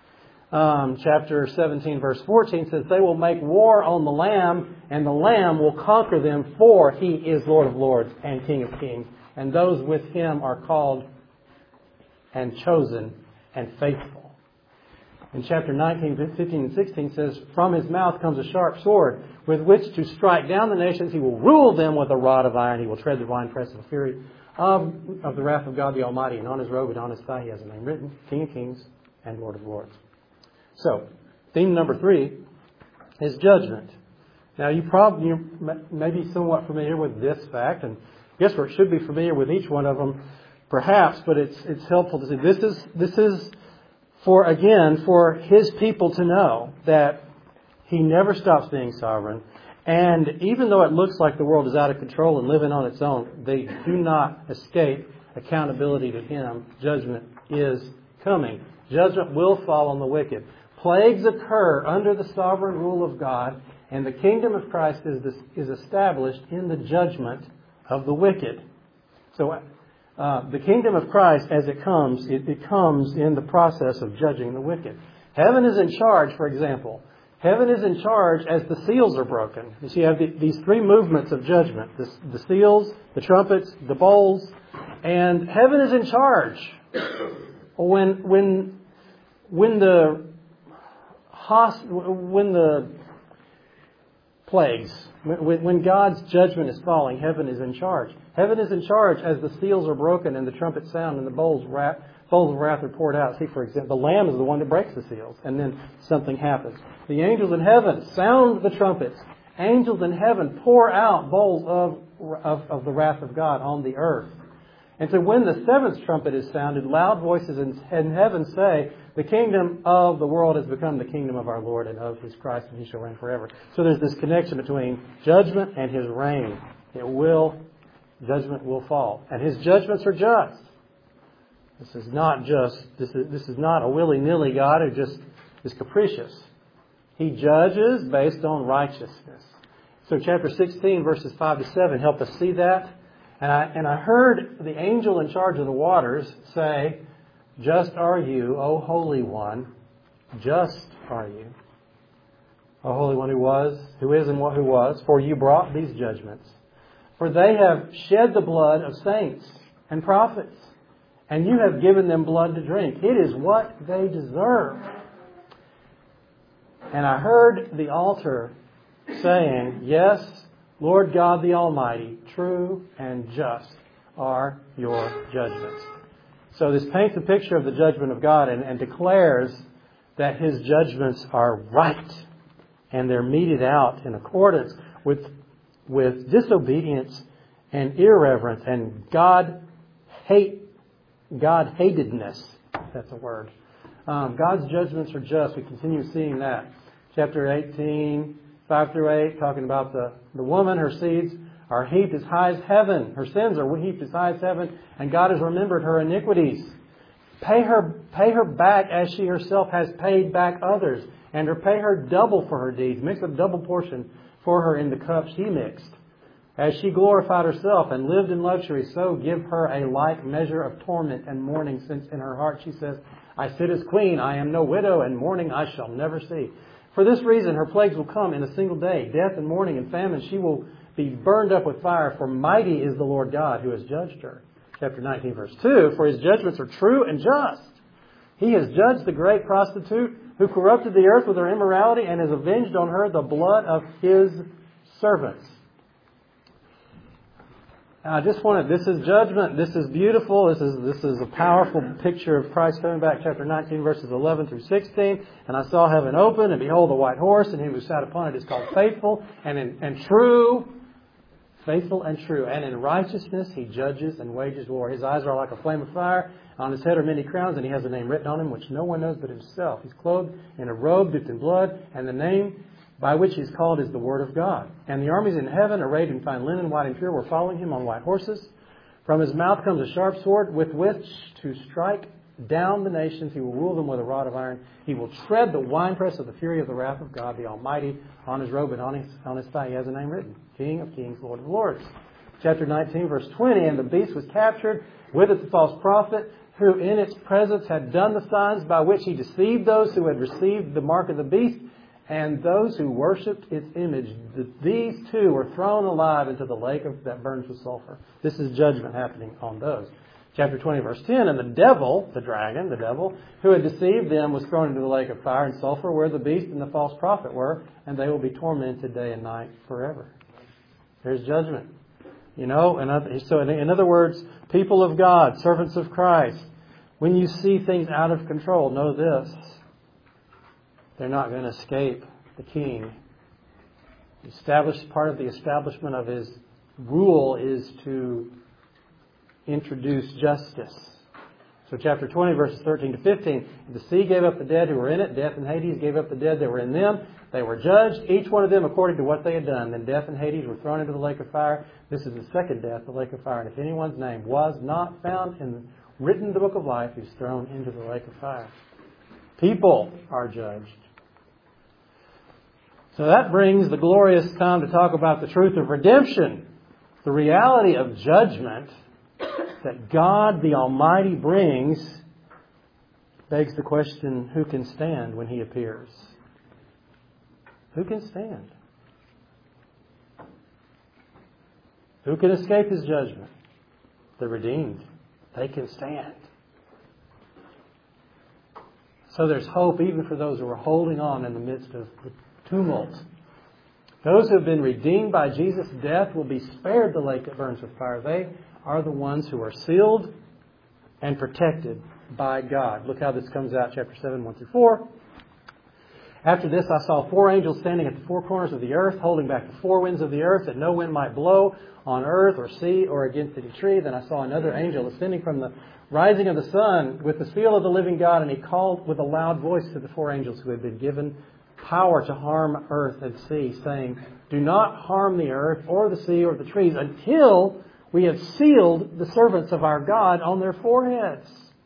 Chapter 17, verse 14 says, "They will make war on the Lamb, and the Lamb will conquer them, for He is Lord of lords and King of kings. And those with Him are called and chosen and faithful." In chapter 19, 15, and 16 says, "From His mouth comes a sharp sword, with which to strike down the nations. He will rule them with a rod of iron. He will tread the winepress of the fury of the wrath of God the Almighty. And on His robe and on His thigh He has a name written, King of kings and Lord of lords." So, theme number 3 is judgment. Now, you may be somewhat familiar with this fact, and I guess we should be familiar with each one of them, perhaps. But it's helpful to see this is for His people to know that He never stops being sovereign, And even though it looks like the world is out of control and living on its own, they do not escape accountability to Him. Judgment is coming. Judgment will fall on the wicked. Plagues occur under the sovereign rule of God, and the kingdom of Christ is established in the judgment of the wicked. So the kingdom of Christ, as it comes in the process of judging the wicked. Heaven is in charge, for example. Heaven is in charge as the seals are broken. You see, you have these three movements of judgment. The seals, the trumpets, the bowls. And heaven is in charge. When the plagues, when God's judgment is falling, heaven is in charge. Heaven is in charge as the seals are broken and the trumpets sound and the bowls of wrath are poured out. See, for example, the Lamb is the one that breaks the seals, and then something happens. The angels in heaven sound the trumpets. Angels in heaven pour out bowls of the wrath of God on the earth. And so when the seventh trumpet is sounded, loud voices in heaven say, the kingdom of the world has become the kingdom of our Lord and of His Christ, and He shall reign forever. So there's this connection between judgment and His reign. Judgment will fall. And His judgments are just. This is not a willy-nilly God who just is capricious. He judges based on righteousness. So chapter 16, verses 5 to 7 help us see that. And I heard the angel in charge of the waters say, just are you, O Holy One, just are you. O Holy One who is and who was, for you brought these judgments. For they have shed the blood of saints and prophets, and you have given them blood to drink. It is what they deserve. And I heard the altar saying, yes, Lord God the Almighty, true and just are your judgments. So this paints a picture of the judgment of God and declares that His judgments are right and they're meted out in accordance with disobedience and irreverence and God-hatedness. That's a word. God's judgments are just. We continue seeing that. Chapter 18, 5 through 8, talking about the woman, her seeds are heaped as high as heaven. Her sins are heaped as high as heaven, and God has remembered her iniquities. Pay her back as she herself has paid back others, and repay her double for her deeds. Mix a double portion for her in the cup she mixed. As she glorified herself and lived in luxury, so give her a like measure of torment and mourning, since in her heart she says, I sit as queen, I am no widow, and mourning I shall never see. For this reason her plagues will come in a single day, death and mourning and famine. She will be burned up with fire, for mighty is the Lord God who has judged her. Chapter 19, verse 2, for His judgments are true and just. He has judged the great prostitute who corrupted the earth with her immorality and has avenged on her the blood of His servants. This is judgment. This is beautiful. This is a powerful picture of Christ coming back. Chapter 19, verses 11 through 16. And I saw heaven open, and behold, a white horse, and He who sat upon it is called Faithful and True. Faithful and true. And in righteousness He judges and wages war. His eyes are like a flame of fire. On His head are many crowns, and He has a name written on Him which no one knows but Himself. He's clothed in a robe dipped in blood, and the name by which He's called is the Word of God. And the armies in heaven, arrayed in fine linen, white and pure, were following Him on white horses. From His mouth comes a sharp sword with which to strike down the nations. He will rule them with a rod of iron. He will tread the winepress of the fury of the wrath of God the Almighty. On His robe and on his thigh He has a name written, King of Kings, Lord of Lords. Chapter 19, verse 20, and the beast was captured, with it the false prophet, who in its presence had done the signs by which he deceived those who had received the mark of the beast, and those who worshipped its image. These two were thrown alive into the lake that burns with sulfur. This is judgment happening on those. Chapter 20, verse 10, and the devil, the devil, who had deceived them was thrown into the lake of fire and sulfur, where the beast and the false prophet were, and they will be tormented day and night forever. There's judgment. So in other words, people of God, servants of Christ, when you see things out of control, know this: they're not going to escape the King. Part of the establishment of His rule is to introduce justice. So chapter 20, verses 13 to 15. The sea gave up the dead who were in it. Death and Hades gave up the dead that were in them. They were judged, each one of them according to what they had done. Then death and Hades were thrown into the lake of fire. This is the second death, the lake of fire. And if anyone's name was not found written in the book of life, he's thrown into the lake of fire. People are judged. So that brings the glorious time to talk about the truth of redemption. The reality of judgment that God the Almighty brings begs the question, who can stand when He appears? Who can stand? Who can escape His judgment? The redeemed. They can stand. So there's hope even for those who are holding on in the midst of the tumult. Those who have been redeemed by Jesus' death will be spared the lake that burns with fire. They are the ones who are sealed and protected by God. Look how this comes out, chapter 7, 1 through 4. After this I saw 4 angels standing at the 4 corners of the earth, holding back the 4 winds of the earth, that no wind might blow on earth or sea or against any tree. Then I saw another angel ascending from the rising of the sun with the seal of the living God, and he called with a loud voice to the 4 angels who had been given power to harm earth and sea, saying, do not harm the earth or the sea or the trees until we have sealed the servants of our God on their foreheads.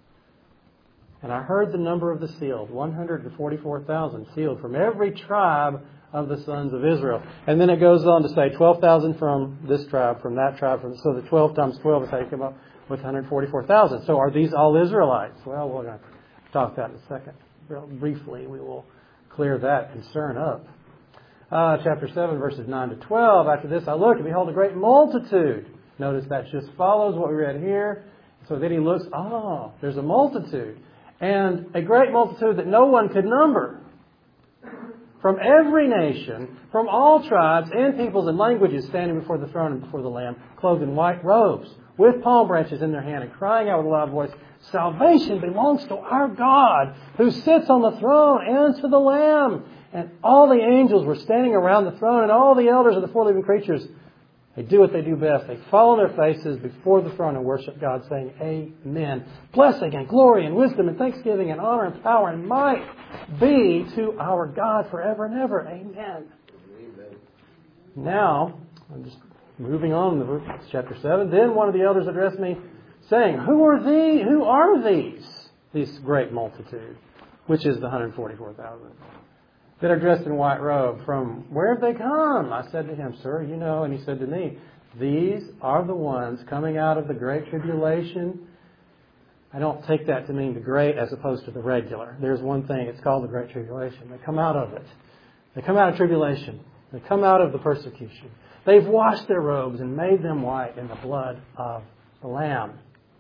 And I heard the number of the sealed, 144,000 sealed from every tribe of the sons of Israel. And then it goes on to say 12,000 from this tribe, from that tribe. So the 12 times 12 is how you come up with 144,000. So are these all Israelites? Well, we're going to talk that in a second. Real briefly, we will clear that concern up. Chapter 7, verses 9 to 12. After this I looked, and behold, a great multitude. Notice that just follows what we read here. So then he looks, there's a multitude. And a great multitude that no one could number. From every nation, from all tribes and peoples and languages, standing before the throne and before the Lamb, clothed in white robes, with palm branches in their hand, and crying out with a loud voice, salvation belongs to our God, who sits on the throne, and to the Lamb. And all the angels were standing around the throne, and all the elders of the 4 living creatures. They do what they do best. They fall on their faces before the throne and worship God, saying, Amen. Blessing and glory and wisdom and thanksgiving and honor and power and might be to our God forever and ever. Amen. Amen. Now, I'm just moving on to chapter 7. Then one of the elders addressed me, saying, Who are these? This great multitude, which is the 144,000. That are dressed in white robe. From where have they come? I said to him, Sir, you know. And he said to me, these are the ones coming out of the great tribulation. I don't take that to mean the great as opposed to the regular. There's one thing, it's called the great tribulation. They come out of it. They come out of tribulation. They come out of the persecution. They've washed their robes and made them white in the blood of the Lamb.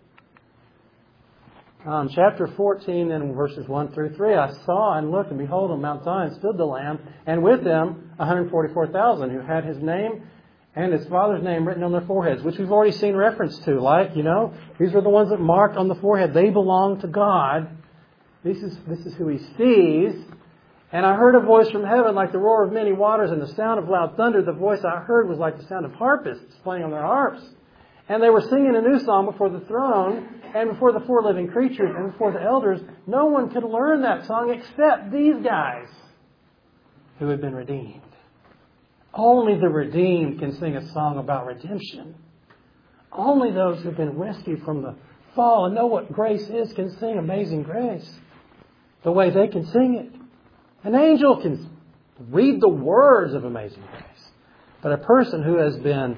Chapter 14 and verses 1 through 3, I saw and looked, and behold, on Mount Zion stood the Lamb, and with them 144,000 who had his name and his Father's name written on their foreheads, which we've already seen reference to. These were the ones that marked on the forehead. They belong to God. This is who He sees. And I heard a voice from heaven like the roar of many waters and the sound of loud thunder. The voice I heard was like the sound of harpists playing on their harps. And they were singing a new song before the throne and before the 4 living creatures and before the elders. No one could learn that song except these guys who had been redeemed. Only the redeemed can sing a song about redemption. Only those who have been rescued from the fall and know what grace is can sing Amazing Grace the way they can sing it. An angel can read the words of Amazing Grace. But a person who has been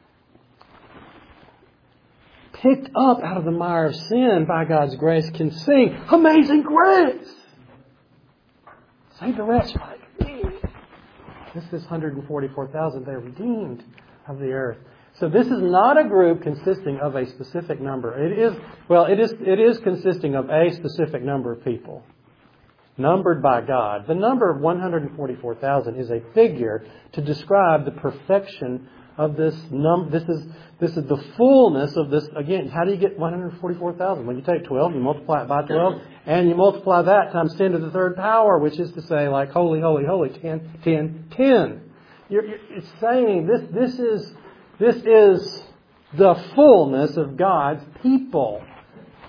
picked up out of the mire of sin by God's grace can sing Amazing Grace. Save the wretch like me. This is 144,000. They're redeemed of the earth. So this is not a group consisting of a specific number. It is consisting of a specific number of people, numbered by God. The number of 144,000 is a figure to describe the perfection of this this is the fullness of this. Again, how do you get 144,000? When you take 12, you multiply it by 12, and you multiply that times 10 to the third power, which is to say, like, holy, holy, holy, 10, 10, 10. It's saying this is the fullness of God's people.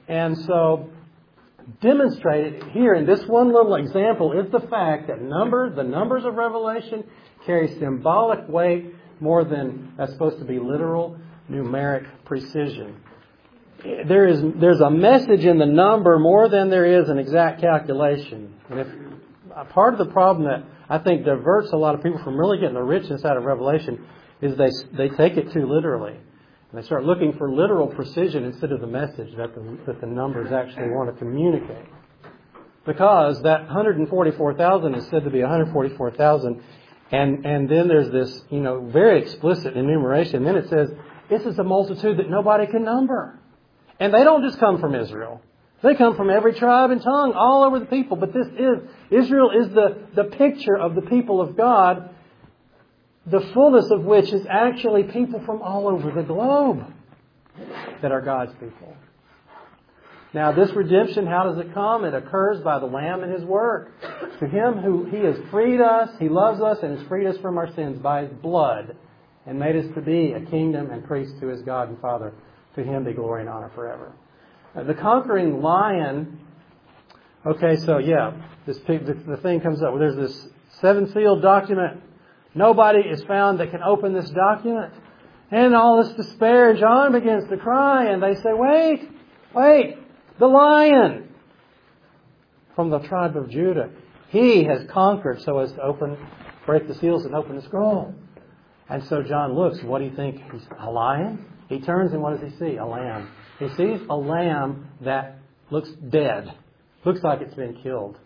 And so, demonstrated here in this one little example is the fact that the numbers of Revelation carry symbolic weight more than that's supposed to be literal numeric precision. There's a message in the number more than there is an exact calculation. And if part of the problem that I think diverts a lot of people from really getting the richness out of Revelation is they take it too literally. And they start looking for literal precision instead of the message that the numbers actually want to communicate. Because that 144,000 is said to be 144,000, and then there's this, very explicit enumeration. Then it says, this is a multitude that nobody can number. And they don't just come from Israel. They come from every tribe and tongue, all over the people. But Israel is the picture of the people of God, the fullness of which is actually people from all over the globe that are God's people. Now, this redemption, how does it come? It occurs by the Lamb and His work. To Him who He has freed us, He loves us and has freed us from our sins by His blood and made us to be a kingdom and priests to His God and Father. To Him be glory and honor forever. The conquering lion. Okay, so the thing comes up. There's this 7-sealed document. Nobody is found that can open this document. And all this despair. John begins to cry, and they say, "Wait! The lion from the tribe of Judah. He has conquered so as to break the seals and open the scroll." And so John looks. What do you think? He's a lion? He turns and what does he see? A lamb. He sees a lamb that looks dead. Looks like it's been killed.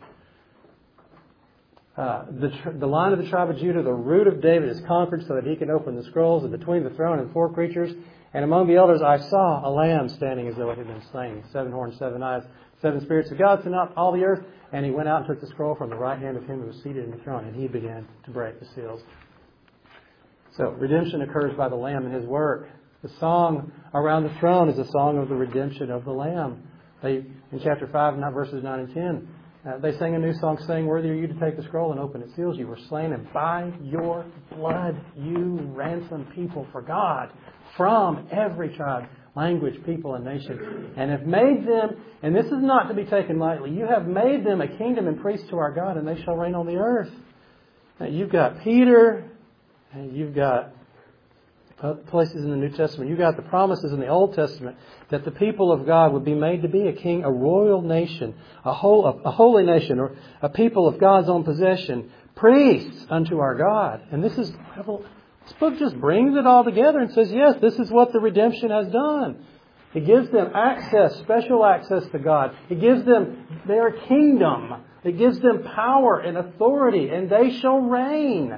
The line of the tribe of Judah, the root of David, is conquered so that he can open the scrolls. And between the throne and 4 creatures, and among the elders, I saw a lamb standing as though it had been slain. 7 horns, 7 eyes, 7 spirits of God sent out all the earth. And he went out and took the scroll from the right hand of him who was seated in the throne. And he began to break the seals. So redemption occurs by the Lamb and His work. The song around the throne is a song of the redemption of the Lamb. In chapter 5, verses 9 and 10, they sang a new song saying, "Worthy are you to take the scroll and open its seals. You were slain, and by your blood you ransomed people for God from every tribe, language, people, and nation, and have made them," and this is not to be taken lightly, "you have made them a kingdom and priests to our God, and they shall reign on the earth." Now, you've got Peter, and you've got places in the New Testament. You've got the promises in the Old Testament that the people of God would be made to be a king, a royal nation, a holy nation, or a people of God's own possession, priests unto our God. And this book just brings it all together and says, yes, this is what the redemption has done. It gives them access, special access to God. It gives them their kingdom. It gives them power and authority, and they shall reign.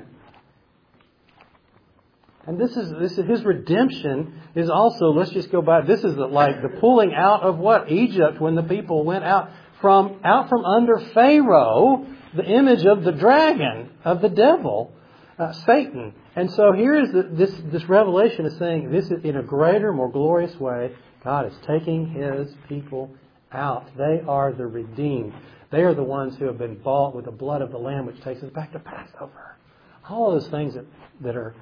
And this is His redemption is also, let's just go back, this is like the pulling out of what? Egypt, when the people went out from under Pharaoh, the image of the dragon, of the devil, Satan. And so here is this revelation is saying this is in a greater, more glorious way. God is taking His people out. They are the redeemed. They are the ones who have been bought with the blood of the Lamb, which takes us back to Passover. All of those things that are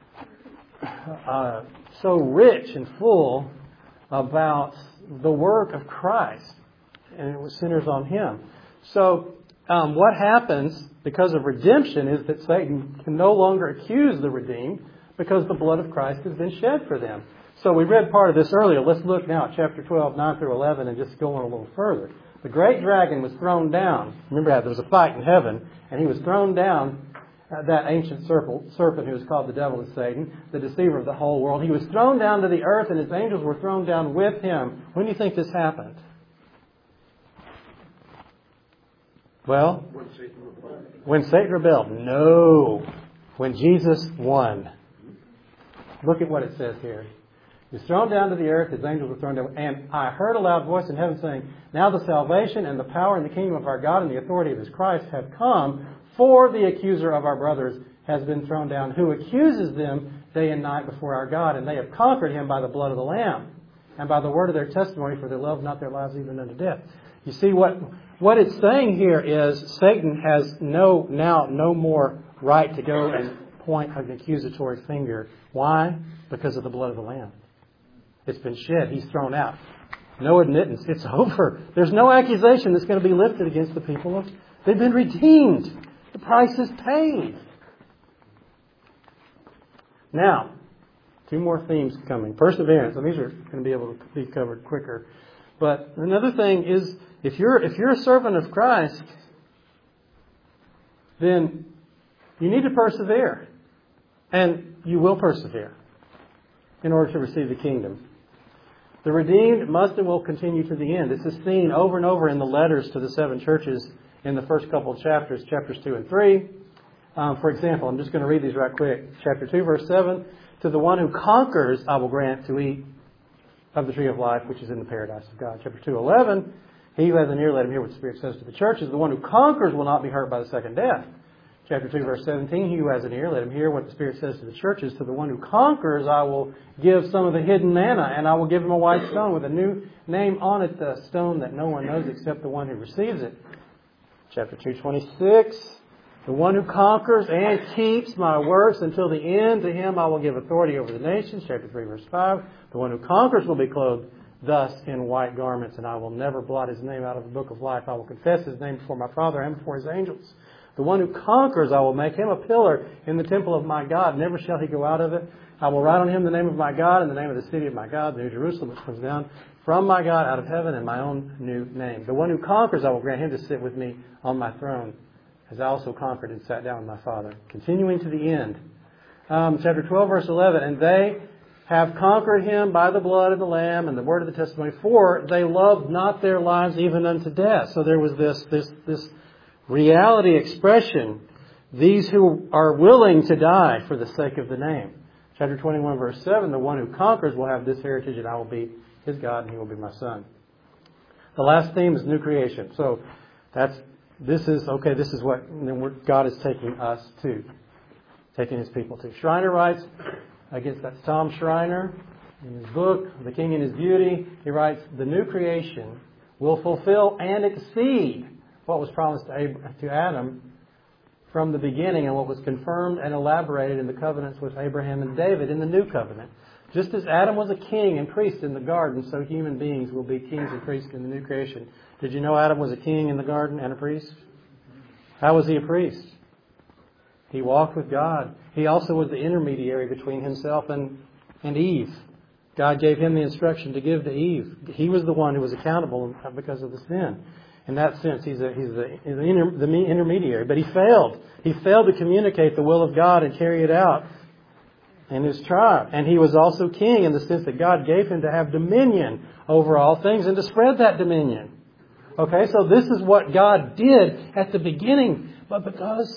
so rich and full about the work of Christ, and it was centers on Him. So what happens because of redemption is that Satan can no longer accuse the redeemed because the blood of Christ has been shed for them. So we read part of this earlier. Let's look now at chapter 12, 9 through 11, and just go on a little further. The great dragon was thrown down. Remember how there was a fight in heaven, and he was thrown down. That ancient serpent who is called the devil and Satan, the deceiver of the whole world. He was thrown down to the earth, and his angels were thrown down with him. When do you think this happened? Well, when Satan rebelled. No. When Jesus won. Look at what it says here. He was thrown down to the earth, his angels were thrown down, and I heard a loud voice in heaven saying, "Now the salvation and the power and the kingdom of our God and the authority of His Christ have come, for the accuser of our brothers has been thrown down, who accuses them day and night before our God, and they have conquered him by the blood of the Lamb, and by the word of their testimony, for they love not their lives even unto death." You see, what it's saying here is Satan has no more right to go and point an accusatory finger. Why? Because of the blood of the Lamb. It's been shed. He's thrown out. no admittance. It's over. There's no accusation that's going to be lifted against the people. They've been redeemed. The price is paid. Now, two more themes coming. Perseverance. And these are going to be able to be covered quicker. But another thing is, if you're a servant of Christ, then you need to persevere. And you will persevere in order to receive the kingdom. The redeemed must and will continue to the end. This is seen over and over in the letters to the 7 churches in the first couple of chapters, chapters 2 and 3. For example, I'm just going to read these right quick. Chapter 2, verse 7. To the one who conquers, I will grant to eat of the tree of life, which is in the paradise of God. Chapter 2:11. He who has an ear, let him hear what the Spirit says to the churches. The one who conquers will not be hurt by the second death. Chapter 2, verse 17. He who has an ear, let him hear what the Spirit says to the churches. To the one who conquers, I will give some of the hidden manna, and I will give him a white stone with a new name on it, the stone that no one knows except the one who receives it. Chapter 2:26. The one who conquers and keeps my works until the end, to him I will give authority over the nations. Chapter 3, verse 5. The one who conquers will be clothed thus in white garments, and I will never blot his name out of the book of life. I will confess his name before my Father and before his angels. The one who conquers, I will make him a pillar in the temple of my God. Never shall he go out of it. I will write on him the name of my God and the name of the city of my God, the New Jerusalem, which comes down from my God out of heaven, and my own new name. The one who conquers, I will grant him to sit with me on my throne, as I also conquered and sat down with my Father. Continuing to the end. Chapter 12, verse 11. And they have conquered him by the blood of the Lamb and the word of the testimony, for they loved not their lives even unto death. So there was this reality expression. These who are willing to die for the sake of the name. Chapter 21, verse 7. The one who conquers will have this heritage, and I will be his God, and he will be my son. The last theme is new creation. So this is what God is taking us to. Taking his people to. Schreiner writes, that's Tom Schreiner, in his book, The King and His Beauty. He writes, the new creation will fulfill and exceed what was promised to Adam from the beginning and what was confirmed and elaborated in the covenants with Abraham and David in the new covenant. Just as Adam was a king and priest in the garden, so human beings will be kings and priests in the new creation. Did you know Adam was a king in the garden and a priest? How was he a priest? He walked with God. He also was the intermediary between himself and Eve. God gave him the instruction to give to Eve. He was the one who was accountable because of the sin. In that sense, he's the intermediary. But he failed. He failed to communicate the will of God and carry it out in his tribe. And he was also king in the sense that God gave him to have dominion over all things and to spread that dominion. Okay, so this is what God did at the beginning. But because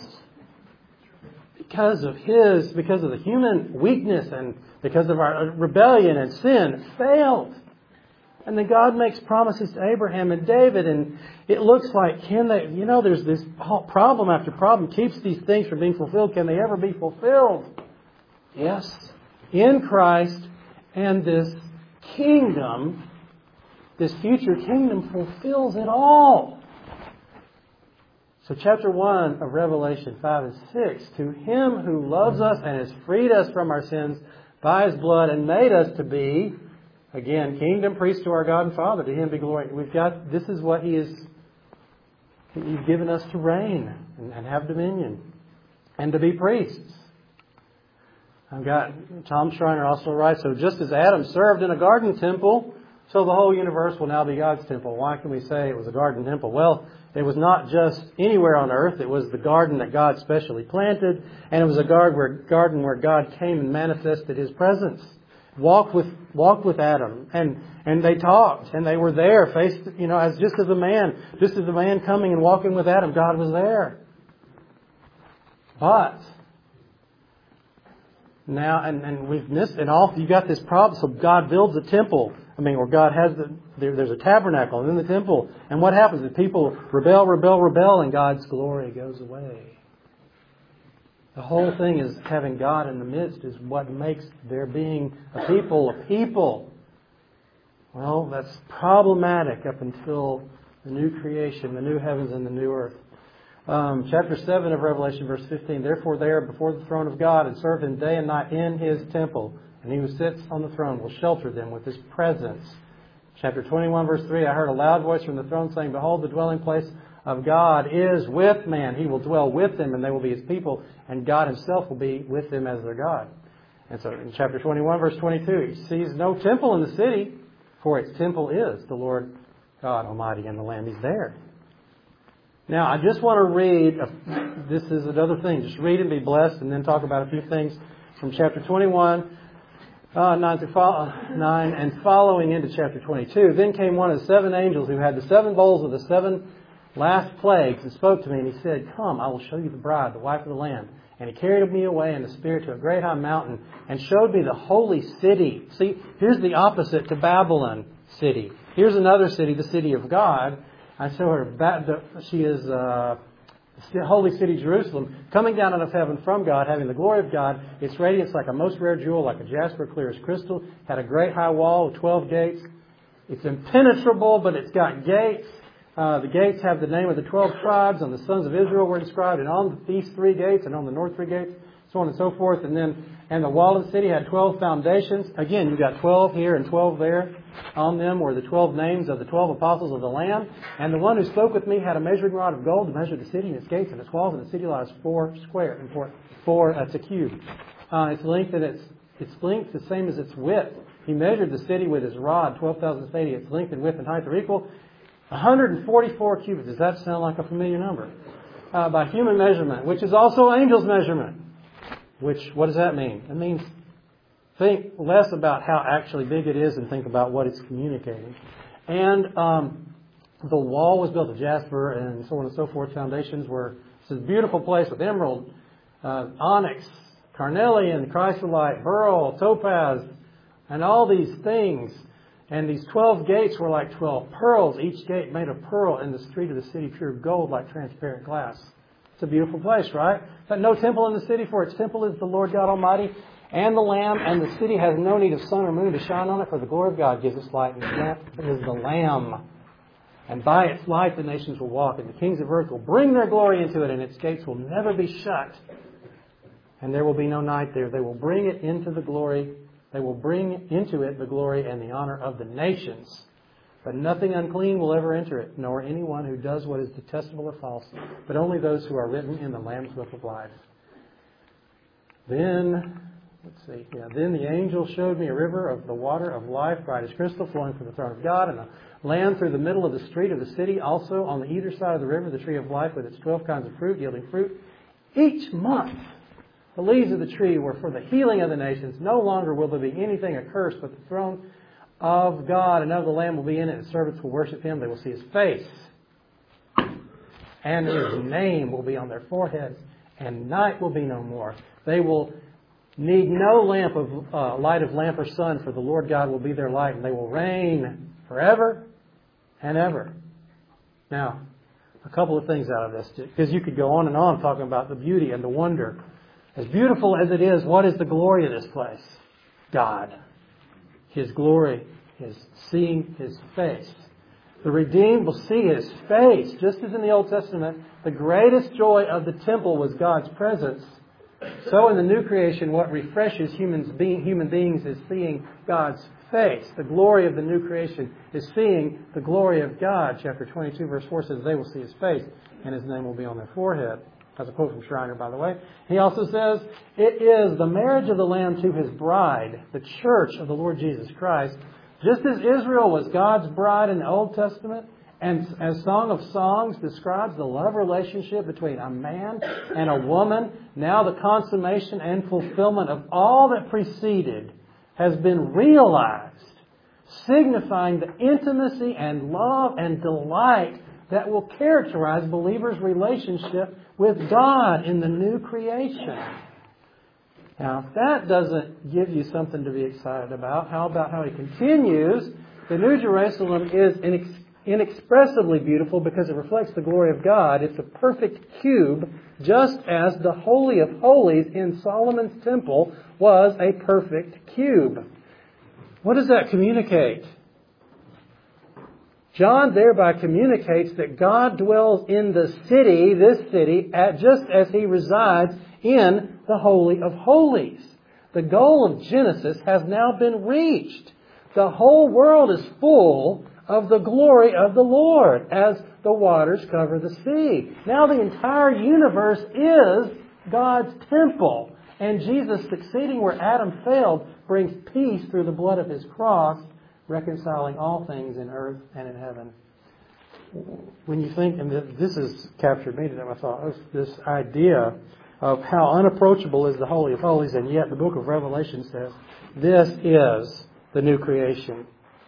of the human weakness and because of our rebellion and sin, failed. And then God makes promises to Abraham and David, and it looks like, there's this problem after problem keeps these things from being fulfilled. Can they ever be fulfilled? Yes. In Christ, and this kingdom, this future kingdom fulfills it all. So chapter 1 of Revelation 5 and 6, to him who loves us and has freed us from our sins by his blood and made us to be, again, kingdom priest to our God and Father, to him be glory. This is what he's given us to reign and have dominion and to be priests. Tom Schreiner also writes, so just as Adam served in a garden temple, so the whole universe will now be God's temple. Why can we say it was a garden temple? Well, it was not just anywhere on earth. It was the garden that God specially planted. And it was a garden where God came and manifested his presence. Walked with Adam. And they talked. And they were there just as a man coming and walking with Adam, God was there. But now, and we've missed, you got this problem. So God builds a temple. Or God has there's a tabernacle and then the temple. And what happens? The people rebel, and God's glory goes away. The whole thing is having God in the midst is what makes there being a people. Well, that's problematic up until the new creation, the new heavens and the new earth. Chapter 7 of Revelation, verse 15. Therefore they are before the throne of God and serve him day and night in his temple. And he who sits on the throne will shelter them with his presence. Chapter 21, verse 3, I heard a loud voice from the throne saying, Behold, the dwelling place of God is with man. He will dwell with them, and they will be His people, and God Himself will be with them as their God. And so in chapter 21, verse 22, He sees no temple in the city, for its temple is the Lord God Almighty and the Lamb. He's there. Now, I just want to read, this is another thing, just read and be blessed, and then talk about a few things from chapter 21, 9 and following into chapter 22. Then came one of the 7 angels who had the 7 bowls of the 7 last plagues and spoke to me, and he said, Come, I will show you the bride, the wife of the Lamb. And he carried me away in the Spirit to a great high mountain and showed me the holy city. See, here's the opposite to Babylon city. Here's another city, the city of God. I show her, she is the holy city Jerusalem, coming down out of heaven from God, having the glory of God. Its radiance like a most rare jewel, like a jasper, clear as crystal. Had a great high wall with 12 gates. It's impenetrable, but it's got gates. The gates have the name of the 12 tribes, and the sons of Israel were inscribed, and on these 3 gates, and on the north 3 gates, so on and so forth. And the wall of the city had 12 foundations. Again, you've got 12 here and 12 there. On them were the 12 names of the 12 apostles of the Lamb. And the one who spoke with me had a measuring rod of gold to measure the city and its gates and its walls, and the city lies 4 square. And it's a cube. Its length and its length the same as its width. He measured the city with his rod, 12,080. Its length and width and height are equal. 144 cubits. Does that sound like a familiar number? By human measurement, which is also angel's measurement. What does that mean? It means think less about how actually big it is and think about what it's communicating. And the wall was built of jasper and so on and so forth. Foundations were, it's a beautiful place with emerald, onyx, carnelian, chrysolite, beryl, topaz, and all these things. And these 12 gates were like 12 pearls, each gate made of pearl, and the street of the city pure gold like transparent glass. It's a beautiful place, right? But no temple in the city, for its temple is the Lord God Almighty and the Lamb, and the city has no need of sun or moon to shine on it, for the glory of God gives its light, and its lamp is the Lamb. And by its light the nations will walk, and the kings of earth will bring their glory into it, and its gates will never be shut. And there will be no night there. They will bring it into the glory. They will bring into it the glory and the honor of the nations. But nothing unclean will ever enter it, nor anyone who does what is detestable or false, but only those who are written in the Lamb's book of life. Then the angel showed me a river of the water of life, bright as crystal, flowing from the throne of God, and a land through the middle of the street of the city. Also on the either side of the river, the tree of life with its 12 kinds of fruit, yielding fruit each month. The leaves of the tree were for the healing of the nations. No longer will there be anything accursed, but the throne of God and of the Lamb will be in it, and servants will worship Him. They will see His face, and His name will be on their foreheads, and night will be no more. They will need no light of lamp or sun, for the Lord God will be their light, and they will reign forever and ever. Now, a couple of things out of this, because you could go on and on talking about the beauty and the wonder. As beautiful as it is, what is the glory of this place? God. His glory is seeing His face. The redeemed will see His face. Just as in the Old Testament, the greatest joy of the temple was God's presence. So in the new creation, what refreshes human beings is seeing God's face. The glory of the new creation is seeing the glory of God. Chapter 22, verse 4 says, they will see His face, and His name will be on their forehead. That's a quote from Schreiner, by the way. He also says, it is the marriage of the Lamb to His bride, the church of the Lord Jesus Christ. Just as Israel was God's bride in the Old Testament, and as Song of Songs describes the love relationship between a man and a woman, now the consummation and fulfillment of all that preceded has been realized, signifying the intimacy and love and delight that will characterize believers' relationship with God in the new creation. Now, if that doesn't give you something to be excited about, how about how he continues? The New Jerusalem is inexpressibly beautiful because it reflects the glory of God. It's a perfect cube, just as the Holy of Holies in Solomon's temple was a perfect cube. What does that communicate? John thereby communicates that God dwells in the city, this city, just as He resides in the Holy of Holies. The goal of Genesis has now been reached. The whole world is full of the glory of the Lord as the waters cover the sea. Now the entire universe is God's temple. And Jesus, succeeding where Adam failed, brings peace through the blood of His cross, reconciling all things in earth and in heaven. When you think, and this has captured me today, I thought, this idea of how unapproachable is the Holy of Holies, and yet the book of Revelation says, this is the new creation.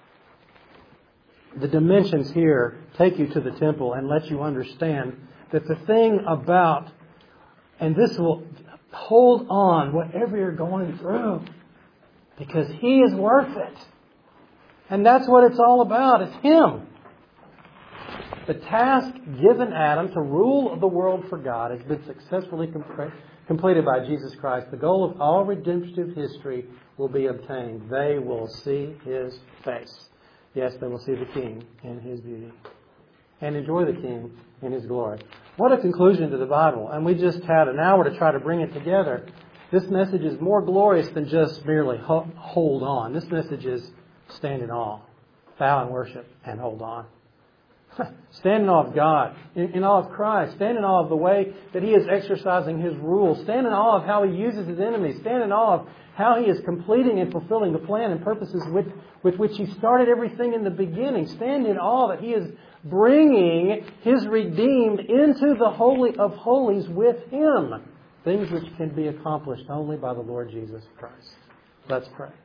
The dimensions here take you to the temple and let you understand that the thing about, and this will hold on whatever you're going through, because He is worth it. And that's what it's all about. It's Him. The task given Adam to rule the world for God has been successfully completed by Jesus Christ. The goal of all redemptive history will be obtained. They will see His face. Yes, they will see the King in His beauty and enjoy the King in His glory. What a conclusion to the Bible. And we just had an hour to try to bring it together. This message is more glorious than just merely hold on. This message is stand in awe, bow and worship, and hold on. Stand in awe of God, in awe of Christ. Stand in awe of the way that He is exercising His rule. Stand in awe of how He uses His enemies. Stand in awe of how He is completing and fulfilling the plan and purposes with which He started everything in the beginning. Stand in awe that He is bringing His redeemed into the Holy of Holies with Him. Things which can be accomplished only by the Lord Jesus Christ. Let's pray.